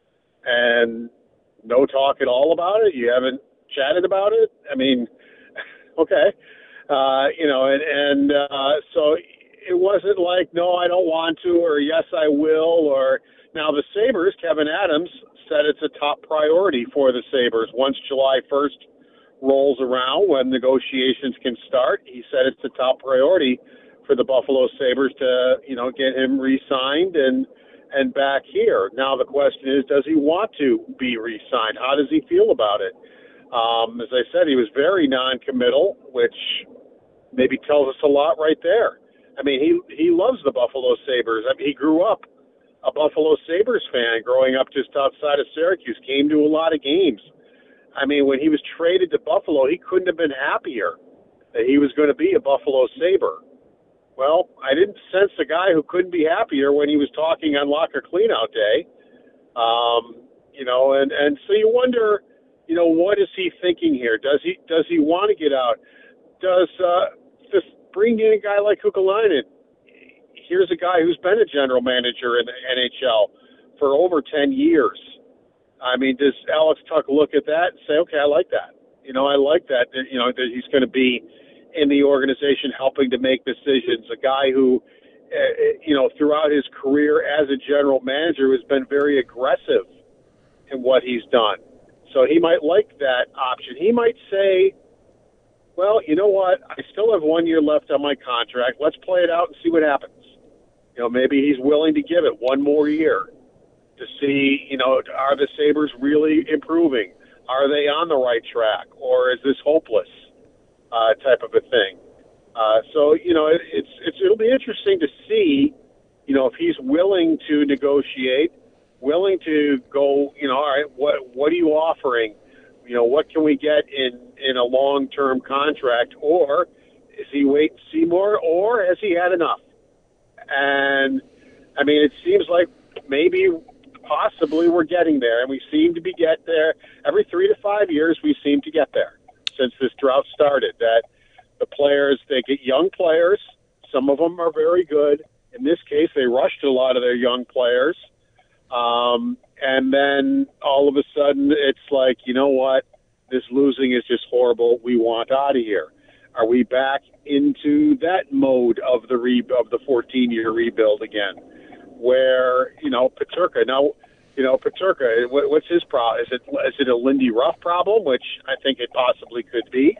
And no talk at all about it? You haven't chatted about it? I mean, okay. Uh, you know, and, and uh, so it wasn't like, no, I don't want to, or yes, I will, or now the Sabres, Kevin Adams said it's a top priority for the Sabres. Once July first rolls around, when negotiations can start, he said it's a top priority for the Buffalo Sabres to, you know, get him re-signed and and back here. Now the question is, does he want to be re-signed? How does he feel about it? Um, as I said, he was very non-committal, which maybe tells us a lot right there. I mean, he he loves the Buffalo Sabres. I mean, he grew up a Buffalo Sabres fan growing up just outside of Syracuse, came to a lot of games. I mean, when he was traded to Buffalo, he couldn't have been happier that he was going to be a Buffalo Sabre. Well, I didn't sense a guy who couldn't be happier when he was talking on Locker Cleanout Day. Um, you know, and, and so you wonder, you know, what is he thinking here? Does he does he want to get out? Does uh, just bring in a guy like Kukalainen? Here's a guy who's been a general manager in the N H L for over ten years. I mean, does Alex Tuch look at that and say, okay, I like that. You know, I like that, that you know, that he's going to be in the organization helping to make decisions, a guy who, uh, you know, throughout his career as a general manager has been very aggressive in what he's done. So he might like that option. He might say, well, you know what? I still have one year left on my contract. Let's play it out and see what happens. You know, maybe he's willing to give it one more year to see, you know, are the Sabres really improving? Are they on the right track? Or is this hopeless uh, type of a thing? Uh, so, you know, it, it's, it's it'll be interesting to see, you know, if he's willing to negotiate, willing to go, you know, all right, what what are you offering? You know, what can we get in, in a long-term contract? Or is he wait and see more? Or has he had enough? And, I mean, it seems like maybe possibly we're getting there, and we seem to be get there. Every three to five years, we seem to get there since this drought started, that the players, they get young players. Some of them are very good. In this case, they rushed a lot of their young players. Um, and then all of a sudden, it's like, you know what? This losing is just horrible. We want out of here. Are we back into that mode of the re- of the fourteen-year rebuild again, where, you know, Peterka, now, you know, Peterka, what, what's his problem? Is it is it a Lindy Ruff problem, which I think it possibly could be?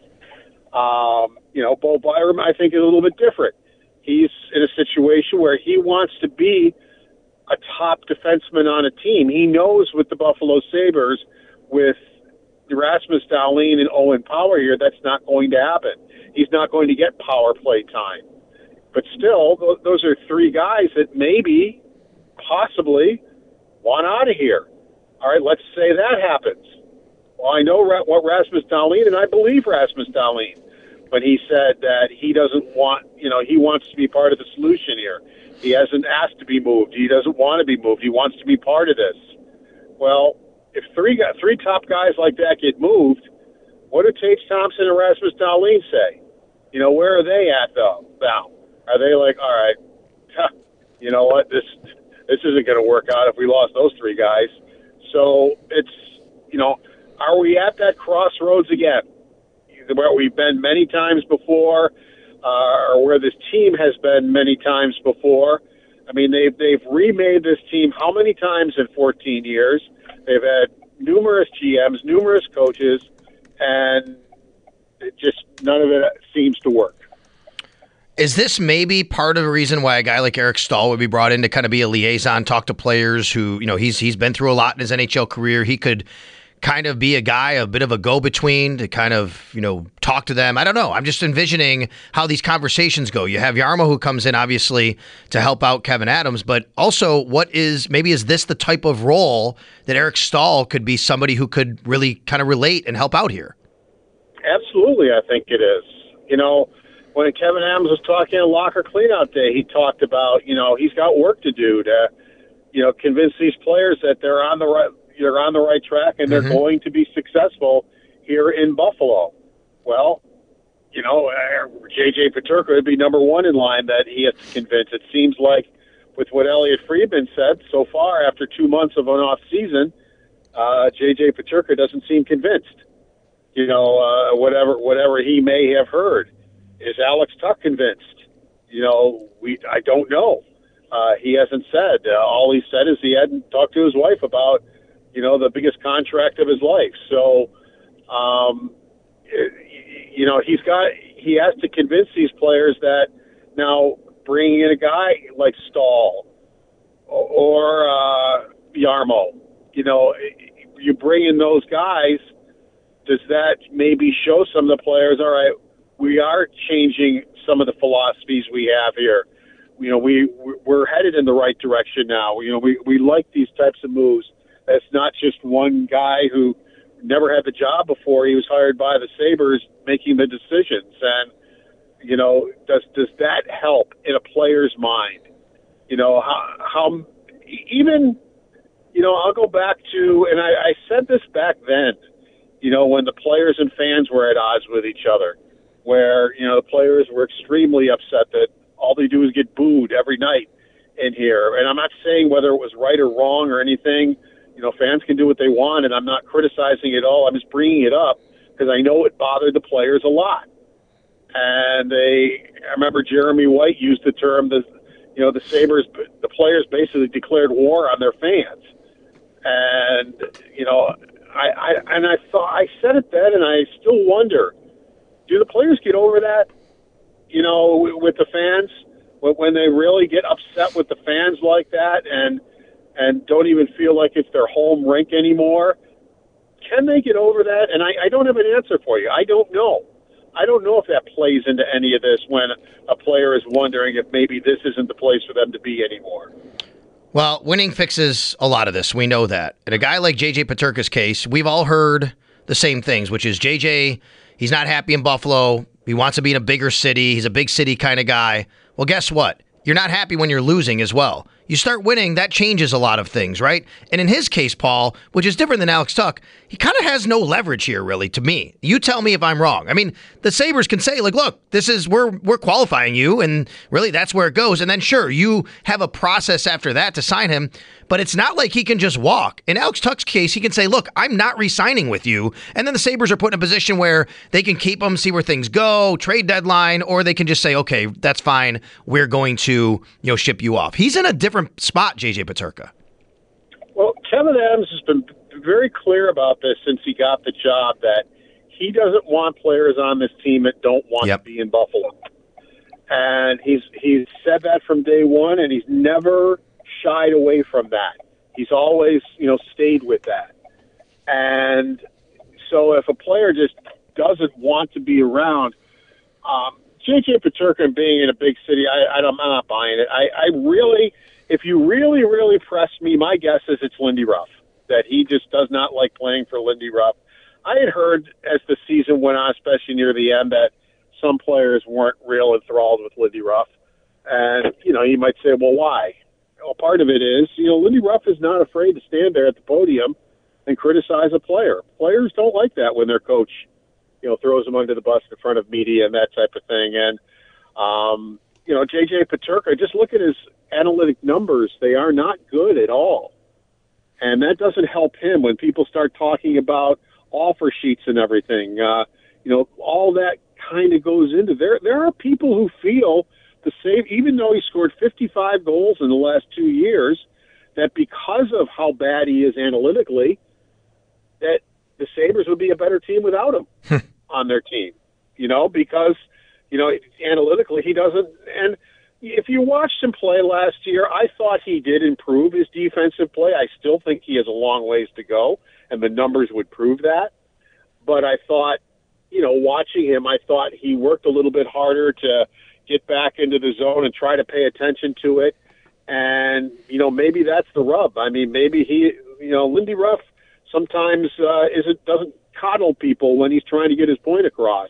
Um, you know, Bo Byram, I think, is a little bit different. He's in a situation where he wants to be a top defenseman on a team. He knows with the Buffalo Sabres, with Rasmus Dahlin and Owen Power here, that's not going to happen. He's not going to get power play time. But still, those are three guys that maybe, possibly, want out of here. All right, let's say that happens. Well, I know what Rasmus Dahlin, and I believe Rasmus Dahlin, when he said that he doesn't want, you know, he wants to be part of the solution here. He hasn't asked to be moved. He doesn't want to be moved. He wants to be part of this. Well, if three three top guys like that get moved, what do Tage Thompson and Rasmus Dahlin say? You know, where are they at, though, now? Are they like, all right, you know what, this this isn't going to work out if we lost those three guys. So it's, you know, are we at that crossroads again, where we've been many times before, uh, or where this team has been many times before? I mean, they've, they've remade this team how many times in fourteen years? They've had numerous G Ms, numerous coaches, and it just none of it seems to work. Is this maybe part of the reason why a guy like Eric Staal would be brought in to kind of be a liaison, talk to players who, you know, he's he's been through a lot in his N H L career. He could kind of be a guy, a bit of a go-between to kind of, you know, talk to them. I don't know. I'm just envisioning how these conversations go. You have Jarmo who comes in, obviously, to help out Kevyn Adams, but also what is, maybe is this the type of role that Eric Staal could be somebody who could really kind of relate and help out here? Absolutely, I think it is. You know, when Kevyn Adams was talking at Locker Cleanout Day, he talked about, you know, he's got work to do to, you know, convince these players that they're on the right, they're on the right track and they're mm-hmm. going to be successful here in Buffalo. Well, you know, J J Peterka would be number one in line that he has to convince. It seems like with what Elliot Friedman said so far, after two months of an off season, uh, J J Peterka doesn't seem convinced. You know, uh, whatever whatever he may have heard. Is Alex Tuch convinced? You know, we I don't know. Uh, he hasn't said. Uh, all he said is he hadn't talked to his wife about, you know, the biggest contract of his life. So, um, you know, he's got he has to convince these players that now bringing in a guy like Staal or uh, Jarmo, you know, you bring in those guys. Does that maybe show some of the players, all right, we are changing some of the philosophies we have here. You know, we, we're headed in the right direction now. You know, we, we like these types of moves. That's not just one guy who never had the job before he was hired by the Sabres making the decisions. And, you know, does does that help in a player's mind? You know, how, how even, you know, I'll go back to, and I, I said this back then, you know, when the players and fans were at odds with each other, where, you know, the players were extremely upset that all they do is get booed every night in here. And I'm not saying whether it was right or wrong or anything. You know, fans can do what they want, and I'm not criticizing it all. I'm just bringing it up because I know it bothered the players a lot. And they, I remember Jeremy White used the term, the, you know, the Sabres, the players basically declared war on their fans. And, you know, I, I and I thought I said it then, and I still wonder: do the players get over that? You know, with the fans, when they really get upset with the fans like that, and and don't even feel like it's their home rink anymore. Can they get over that? And I, I don't have an answer for you. I don't know. I don't know if that plays into any of this when a player is wondering if maybe this isn't the place for them to be anymore. Well, winning fixes a lot of this. We know that. In a guy like J J Peterka's case, we've all heard the same things, which is J J, he's not happy in Buffalo. He wants to be in a bigger city. He's a big city kind of guy. Well, guess what? You're not happy when you're losing as well. You start winning, that changes a lot of things, right? And in his case, Paul, which is different than Alex Tuch, he kind of has no leverage here, really, to me. You tell me if I'm wrong. I mean, the Sabres can say, like, look, this is, we're we're qualifying you, and really that's where it goes. And then, sure, you have a process after that to sign him, but it's not like he can just walk. In Alex Tuch's case, he can say, look, I'm not re-signing with you. And then the Sabres are put in a position where they can keep him, see where things go, trade deadline, or they can just say, okay, that's fine. We're going to, you know, ship you off. He's in a different spot, J J Peterka. Well, Kevyn Adams has been very clear about this since he got the job, that he doesn't want players on this team that don't want yep. to be in Buffalo. And he's he's said that from day one, and he's never shied away from that. He's always, you know, stayed with that. And so if a player just doesn't want to be around, um, J J Peterka being in a big city, I, I don't, I'm not buying it. I, I really, if you really, really press me, my guess is it's Lindy Ruff, that he just does not like playing for Lindy Ruff. I had heard as the season went on, especially near the end, that some players weren't real enthralled with Lindy Ruff. And, you know, you might say, well, why? Well, part of it is, you know, Lindy Ruff is not afraid to stand there at the podium and criticize a player. Players don't like that when their coach, you know, throws them under the bus in front of media and that type of thing. And, um, you know, J J Peterka, just look at his analytic numbers. They are not good at all. And that doesn't help him when people start talking about offer sheets and everything. Uh, you know, all that kind of goes into there. There are people who feel the same, even though he scored fifty-five goals in the last two years, that because of how bad he is analytically, that the Sabres would be a better team without him on their team. You know, because You know, analytically, he doesn't. And if you watched him play last year, I thought he did improve his defensive play. I still think he has a long ways to go, and the numbers would prove that. But I thought, you know, watching him, I thought he worked a little bit harder to get back into the zone and try to pay attention to it. And, you know, maybe that's the rub. I mean, maybe he, you know, Lindy Ruff sometimes uh, isn't doesn't coddle people when he's trying to get his point across.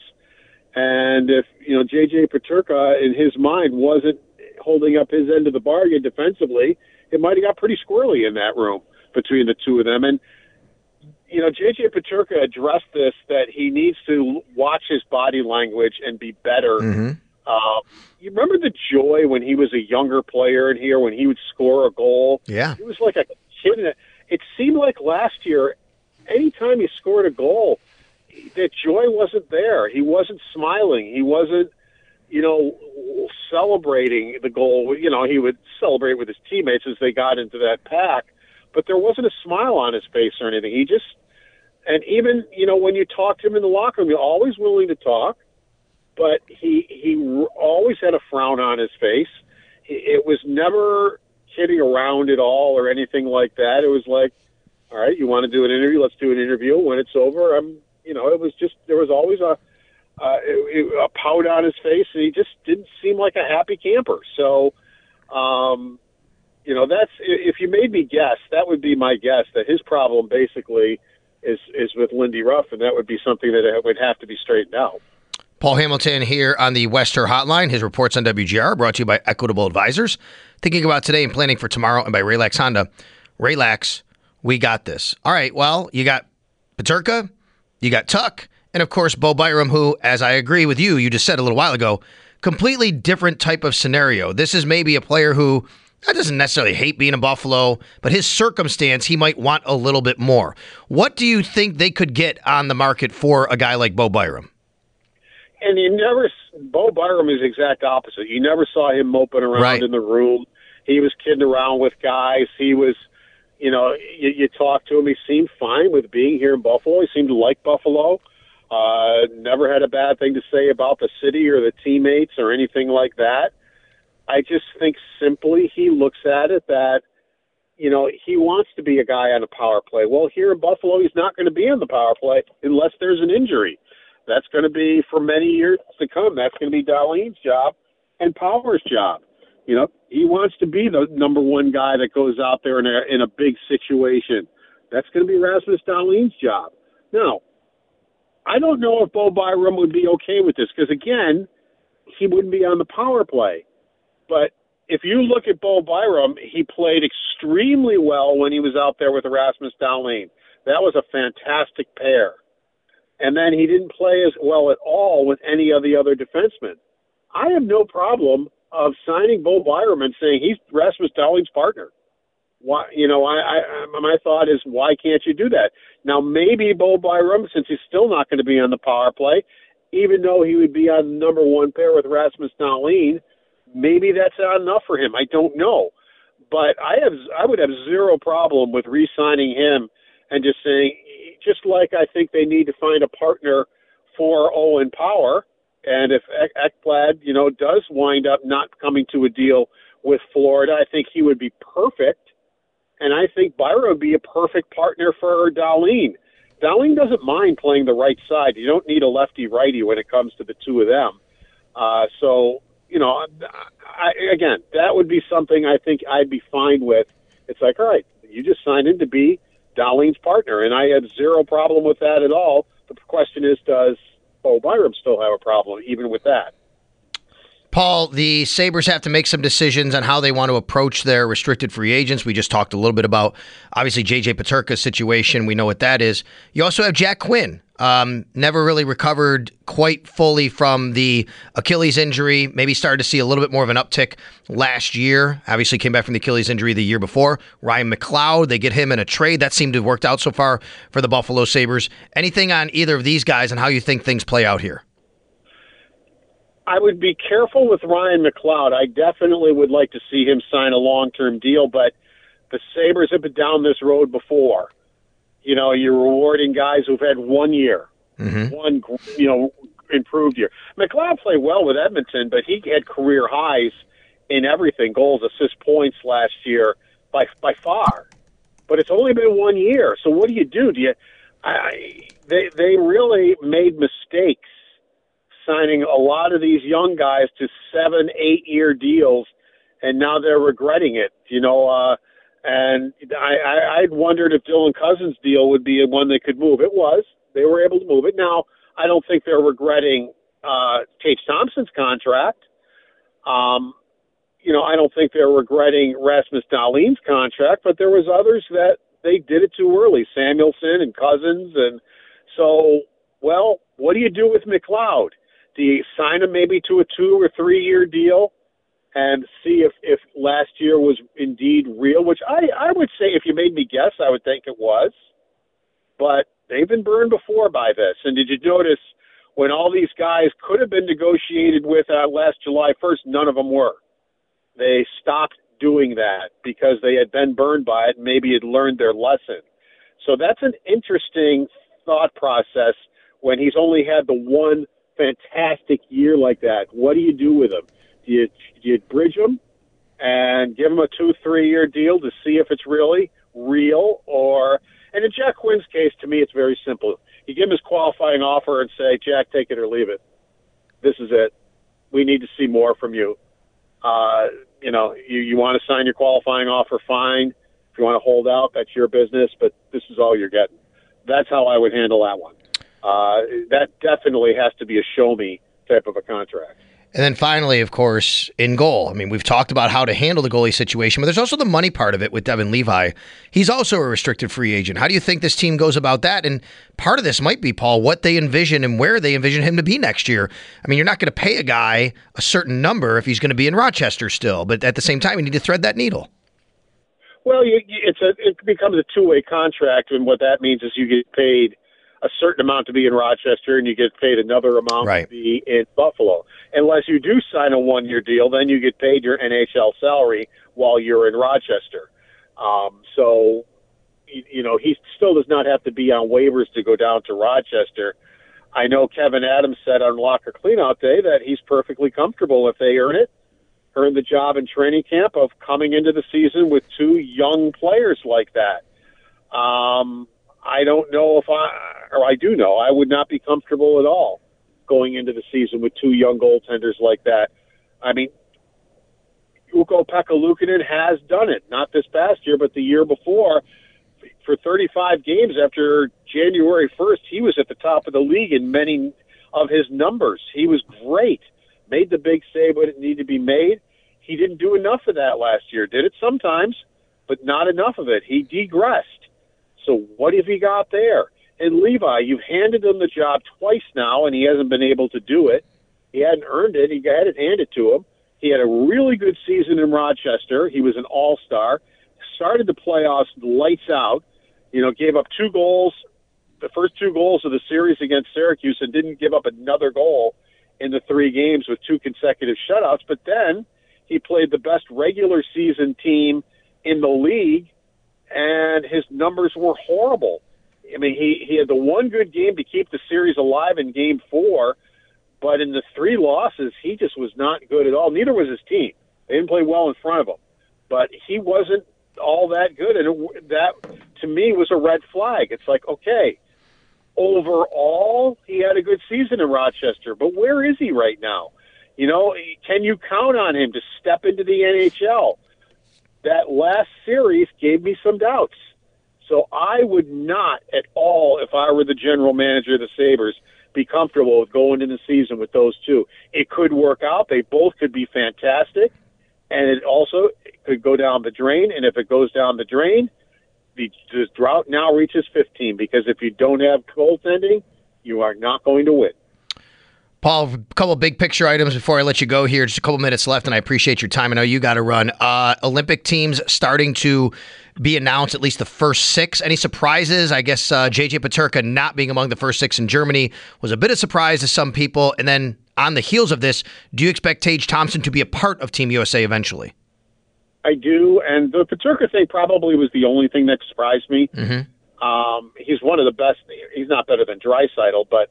And if, you know, J J Peterka, in his mind, wasn't holding up his end of the bargain defensively, it might have got pretty squirrely in that room between the two of them. And, you know, J J Peterka addressed this, that he needs to watch his body language and be better. Mm-hmm. Uh, you remember the joy when he was a younger player in here, when he would score a goal? Yeah. He was like a kid. In a, it seemed like last year, anytime he scored a goal, that joy wasn't there. He wasn't smiling. He wasn't, you know, celebrating the goal. You know, he would celebrate with his teammates as they got into that pack, but there wasn't a smile on his face or anything. He just, and even, you know, when you talk to him in the locker room, you're always willing to talk, but he he always had a frown on his face. It was never kidding around at all or anything like that. It was like, all right, you want to do an interview? Let's do an interview. When it's over, I'm, you know, it was just, there was always a, uh, a pout on his face, and he just didn't seem like a happy camper. So, um, you know, that's, if you made me guess, that would be my guess, that his problem basically is, is with Lindy Ruff, and that would be something that would have to be straightened out. Paul Hamilton here on the Wester Hotline. His reports on W G R brought to you by Equitable Advisors. Thinking about today and planning for tomorrow, and by Raylax Honda. Raylax, we got this. All right, well, you got Peterka, you got Tuck, and of course, Bo Byram, who, as I agree with you, you just said a little while ago, completely different type of scenario. This is maybe a player who doesn't necessarily hate being in Buffalo, but his circumstance, he might want a little bit more. What do you think they could get on the market for a guy like Bo Byram? And you never, Bo Byram is the exact opposite. You never saw him moping around right. in the room. He was kidding around with guys. He was, you know, you, you talk to him. He seemed fine with being here in Buffalo. He seemed to like Buffalo. Uh, never had a bad thing to say about the city or the teammates or anything like that. I just think simply he looks at it that, you know, he wants to be a guy on a power play. Well, here in Buffalo, he's not going to be on the power play unless there's an injury. That's going to be, for many years to come, that's going to be Dahlin's job and Power's job. You know, he wants to be the number one guy that goes out there in a, in a big situation. That's going to be Rasmus Dahlin's job. Now, I don't know if Bo Byram would be okay with this because, again, he wouldn't be on the power play. But if you look at Bo Byram, he played extremely well when he was out there with Rasmus Dahlin. That was a fantastic pair. And then he didn't play as well at all with any of the other defensemen. I have no problem of signing Bo Byram and saying he's Rasmus Dahlin's partner. Why, you know, I, I my thought is, why can't you do that? Now, maybe Bo Byram, since he's still not going to be on the power play, even though he would be on number one pair with Rasmus Dahlin, maybe that's not enough for him. I don't know. But I have, I would have zero problem with re-signing him and just saying, just like I think they need to find a partner for Owen Power, and if Ekblad, you know, does wind up not coming to a deal with Florida, I think he would be perfect, and I think Byron would be a perfect partner for Dahlin. Dahlin doesn't mind playing the right side. You don't need a lefty-righty when it comes to the two of them. Uh, so, you know, I, again, that would be something I think I'd be fine with. It's like, all right, you just signed in to be Dahlin's partner, and I have zero problem with that at all. The question is, does Bo Byram still have a problem even with that? Paul, the Sabres have to make some decisions on how they want to approach their restricted free agents. We just talked a little bit about, obviously, J J Peterka's situation. We know what that is. You also have Jack Quinn. Um, never really recovered quite fully from the Achilles injury. Maybe started to see a little bit more of an uptick last year. Obviously came back from the Achilles injury the year before. Ryan McLeod, they get him in a trade. That seemed to have worked out so far for the Buffalo Sabres. Anything on either of these guys and how you think things play out here? I would be careful with Ryan McLeod. I definitely would like to see him sign a long-term deal, but the Sabres have been down this road before. You know, you're rewarding guys who've had one year, mm-hmm. one, you know, improved year. McLeod played well with Edmonton, but he had career highs in everything, goals, assists, points last year by by far. But it's only been one year, so what do you do? Do you? I, they they really made mistakes signing a lot of these young guys to seven, eight year deals, and now they're regretting it. You know, uh, and I, I I'd wondered if Dylan Cousins' deal would be one they could move. It was. They were able to move it. Now I don't think they're regretting uh, Tage Thompson's contract. Um, you know, I don't think they're regretting Rasmus Dahlin's contract, but there was others that they did it too early, Samuelson and Cousins. And so, well, what do you do with McLeod? Do you sign him maybe to a two or three year deal and see if, if last year was indeed real, which I, I would say if you made me guess, I would think it was. But they've been burned before by this. And did you notice when all these guys could have been negotiated with uh, last July first, none of them were. They stopped doing that because they had been burned by it and maybe had learned their lesson. So that's an interesting thought process when he's only had the one fantastic year like that. What do you do with him? Do you, do you bridge him and give him a two, three-year deal to see if it's really real? Or, and in Jack Quinn's case, to me, it's very simple. You give him his qualifying offer and say, Jack, take it or leave it. This is it. We need to see more from you. Uh, you know, you, you want to sign your qualifying offer, fine. If you want to hold out, that's your business, but this is all you're getting. That's how I would handle that one. Uh, that definitely has to be a show-me type of a contract. And then finally, of course, in goal. I mean, we've talked about how to handle the goalie situation, but there's also the money part of it with Devin Levi. He's also a restricted free agent. How do you think this team goes about that? And part of this might be, Paul, what they envision and where they envision him to be next year. I mean, you're not going to pay a guy a certain number if he's going to be in Rochester still, but at the same time, you need to thread that needle. Well, you, it's a, it becomes a two-way contract, and what that means is you get paid a certain amount to be in Rochester and you get paid another amount right. to be in Buffalo. Unless you do sign a one-year deal, then you get paid your N H L salary while you're in Rochester. Um, so, you, you know, he still does not have to be on waivers to go down to Rochester. I know Kevin Adams said on Locker Cleanout Day that he's perfectly comfortable if they earn it, earn the job in training camp of coming into the season with two young players like that. Um, I don't know if I, or I do know, I would not be comfortable at all going into the season with two young goaltenders like that. I mean, Ukko-Pekka Luukkonen has done it, not this past year, but the year before. For thirty-five games after January first, he was at the top of the league in many of his numbers. He was great, made the big save when it needed to be made. He didn't do enough of that last year. Did it sometimes, but not enough of it. He degressed. So what have you got there? And Levi, you've handed him the job twice now, and he hasn't been able to do it. He hadn't earned it. He had it handed to him. He had a really good season in Rochester. He was an all-star. Started the playoffs lights out. You know, gave up two goals, the first two goals of the series against Syracuse, and didn't give up another goal in the three games with two consecutive shutouts. But then he played the best regular season team in the league, and his numbers were horrible. I mean, he, he had the one good game to keep the series alive in game four, but in the three losses, he just was not good at all. Neither was his team. They didn't play well in front of him. But he wasn't all that good, and it, that, to me, was a red flag. It's like, okay, overall, he had a good season in Rochester, but where is he right now? You know, can you count on him to step into the N H L? That last series gave me some doubts. So I would not at all, if I were the general manager of the Sabres, be comfortable with going into the season with those two. It could work out. They both could be fantastic, and it also could go down the drain. And if it goes down the drain, the, the drought now reaches fifteen, because if you don't have goaltending, you are not going to win. Paul, a couple of big picture items before I let you go here. Just a couple minutes left, and I appreciate your time. I know you got to run. Uh, Olympic teams starting to be announced, at least the first six. Any surprises? I guess uh, J J Peterka not being among the first six in Germany was a bit of surprise to some people. And then on the heels of this, do you expect Tage Thompson to be a part of Team U S A eventually? I do, and the Peterka thing probably was the only thing that surprised me. Mm-hmm. Um, he's one of the best. He's not better than Draisaitl, but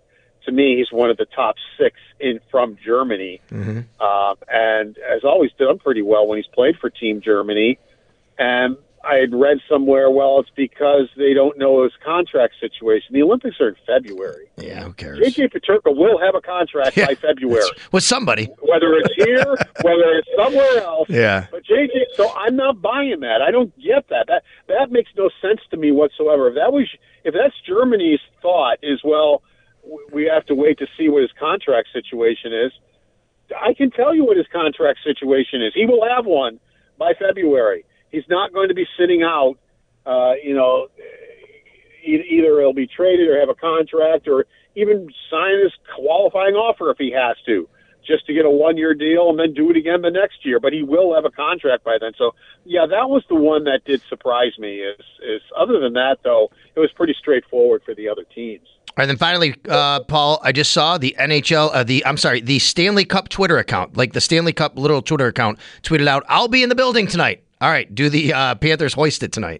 to me, he's one of the top six in from Germany. Mm-hmm. Um, and has always done pretty well when he's played for Team Germany. And I had read somewhere, well, it's because they don't know his contract situation. The Olympics are in February. Yeah, who cares? J J Peterka will have a contract Yeah, by February. With somebody. Whether it's here, whether it's somewhere else. Yeah. But J J, so I'm not buying that. I don't get that. That that makes no sense to me whatsoever. If that was, if that's Germany's thought is, well, we have to wait to see what his contract situation is. I can tell you what his contract situation is. He will have one by February. He's not going to be sitting out, uh, you know, e- either he'll be traded or have a contract or even sign his qualifying offer if he has to, just to get a one-year deal and then do it again the next year. But he will have a contract by then. So, yeah, that was the one that did surprise me. Is, is other than that, though, it was pretty straightforward for the other teams. All right, then finally, uh, Paul, I just saw the N H L, uh, the I'm sorry, the Stanley Cup Twitter account, like the Stanley Cup little Twitter account, tweeted out, "I'll be in the building tonight." All right, do the uh, Panthers hoist it tonight?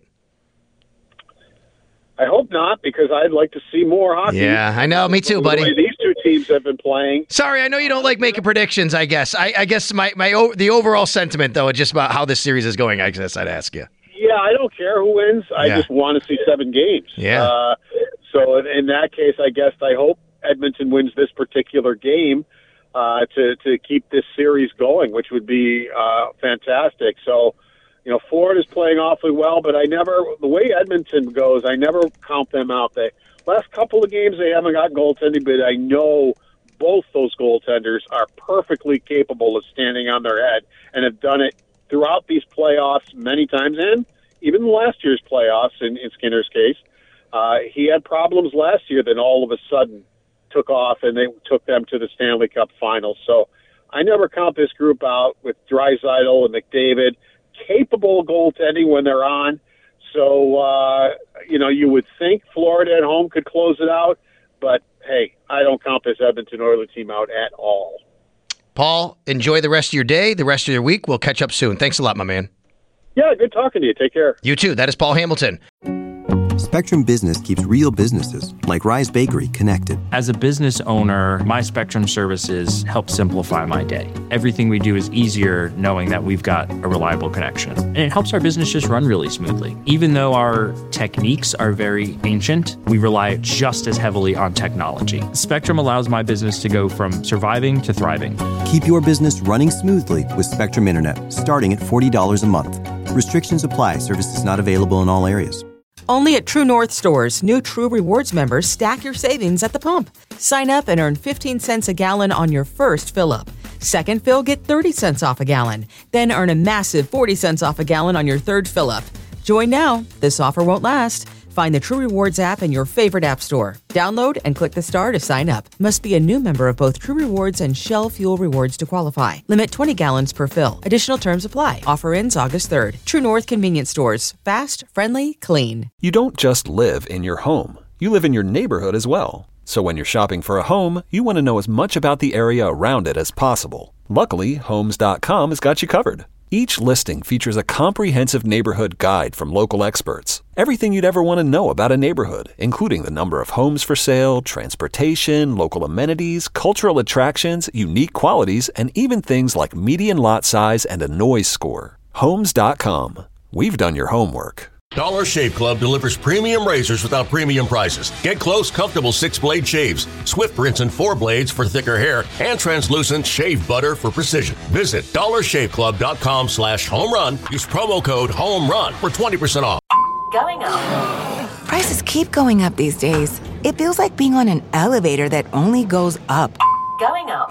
I hope not, because I'd like to see more hockey. Yeah, I know. Me too, buddy. The way these two teams have been playing. Sorry, I know you don't like making predictions, I guess. I, I guess my, my o- the overall sentiment, though, just about how this series is going, I guess I'd ask you. Yeah, I don't care who wins. I Yeah. just want to see seven games. Yeah. Uh, so in, in that case, I guess I hope Edmonton wins this particular game uh, to, to keep this series going, which would be uh, fantastic. So, you know, Florida's playing awfully well, but I never, the way Edmonton goes, I never count them out. The last couple of games, they haven't got goaltending, but I know both those goaltenders are perfectly capable of standing on their head and have done it throughout these playoffs many times, and even last year's playoffs in, in Skinner's case. Uh, he had problems last year, then all of a sudden took off, and they took them to the Stanley Cup Finals. So I never count this group out with Draisaitl and McDavid, capable goaltending when they're on. So, uh, you know, you would think Florida at home could close it out, but hey, I don't count this Edmonton Oilers team out at all. Paul, enjoy the rest of your day, the rest of your week. We'll catch up soon. Thanks a lot, my man. Yeah, good talking to you. Take care. You too. That is Paul Hamilton. Spectrum Business keeps real businesses, like Rise Bakery, connected. As a business owner, my Spectrum services help simplify my day. Everything we do is easier knowing that we've got a reliable connection. And it helps our business just run really smoothly. Even though our techniques are very ancient, we rely just as heavily on technology. Spectrum allows my business to go from surviving to thriving. Keep your business running smoothly with Spectrum Internet, starting at forty dollars a month. Restrictions apply. Services not available in all areas. Only at True North stores, new True Rewards members stack your savings at the pump. Sign up and earn fifteen cents a gallon on your first fill-up. Second fill, get thirty cents off a gallon. Then earn a massive forty cents off a gallon on your third fill-up. Join now. This offer won't last. Find the True Rewards app in your favorite app store. Download and click the star to sign up. Must be a new member of both True Rewards and Shell Fuel Rewards to qualify. Limit twenty gallons per fill. Additional terms apply. Offer ends August third. True North Convenience Stores. Fast, friendly, clean. You don't just live in your home. You live in your neighborhood as well. So when you're shopping for a home, you want to know as much about the area around it as possible. Luckily, Homes dot com has got you covered. Each listing features a comprehensive neighborhood guide from local experts. Everything you'd ever want to know about a neighborhood, including the number of homes for sale, transportation, local amenities, cultural attractions, unique qualities, and even things like median lot size and a noise score. Homes dot com. We've done your homework. Dollar Shave Club delivers premium razors without premium prices. Get close, comfortable six-blade shaves, swift rinse and four blades for thicker hair, and translucent shave butter for precision. Visit dollar shave club dot com slash home run. Use promo code HOMERUN for twenty percent off. Going up. Prices keep going up these days. It feels like being on an elevator that only goes up. Going up.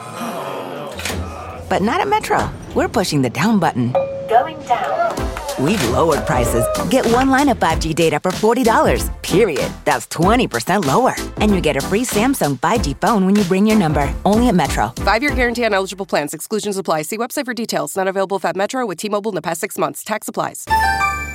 But not at Metro. We're pushing the down button. Going down. We've lowered prices. Get one line of five G data for forty dollars, period. That's twenty percent lower. And you get a free Samsung five G phone when you bring your number. Only at Metro. Five-year guarantee on eligible plans. Exclusions apply. See website for details. Not available at Metro with T-Mobile in the past six months. Tax applies.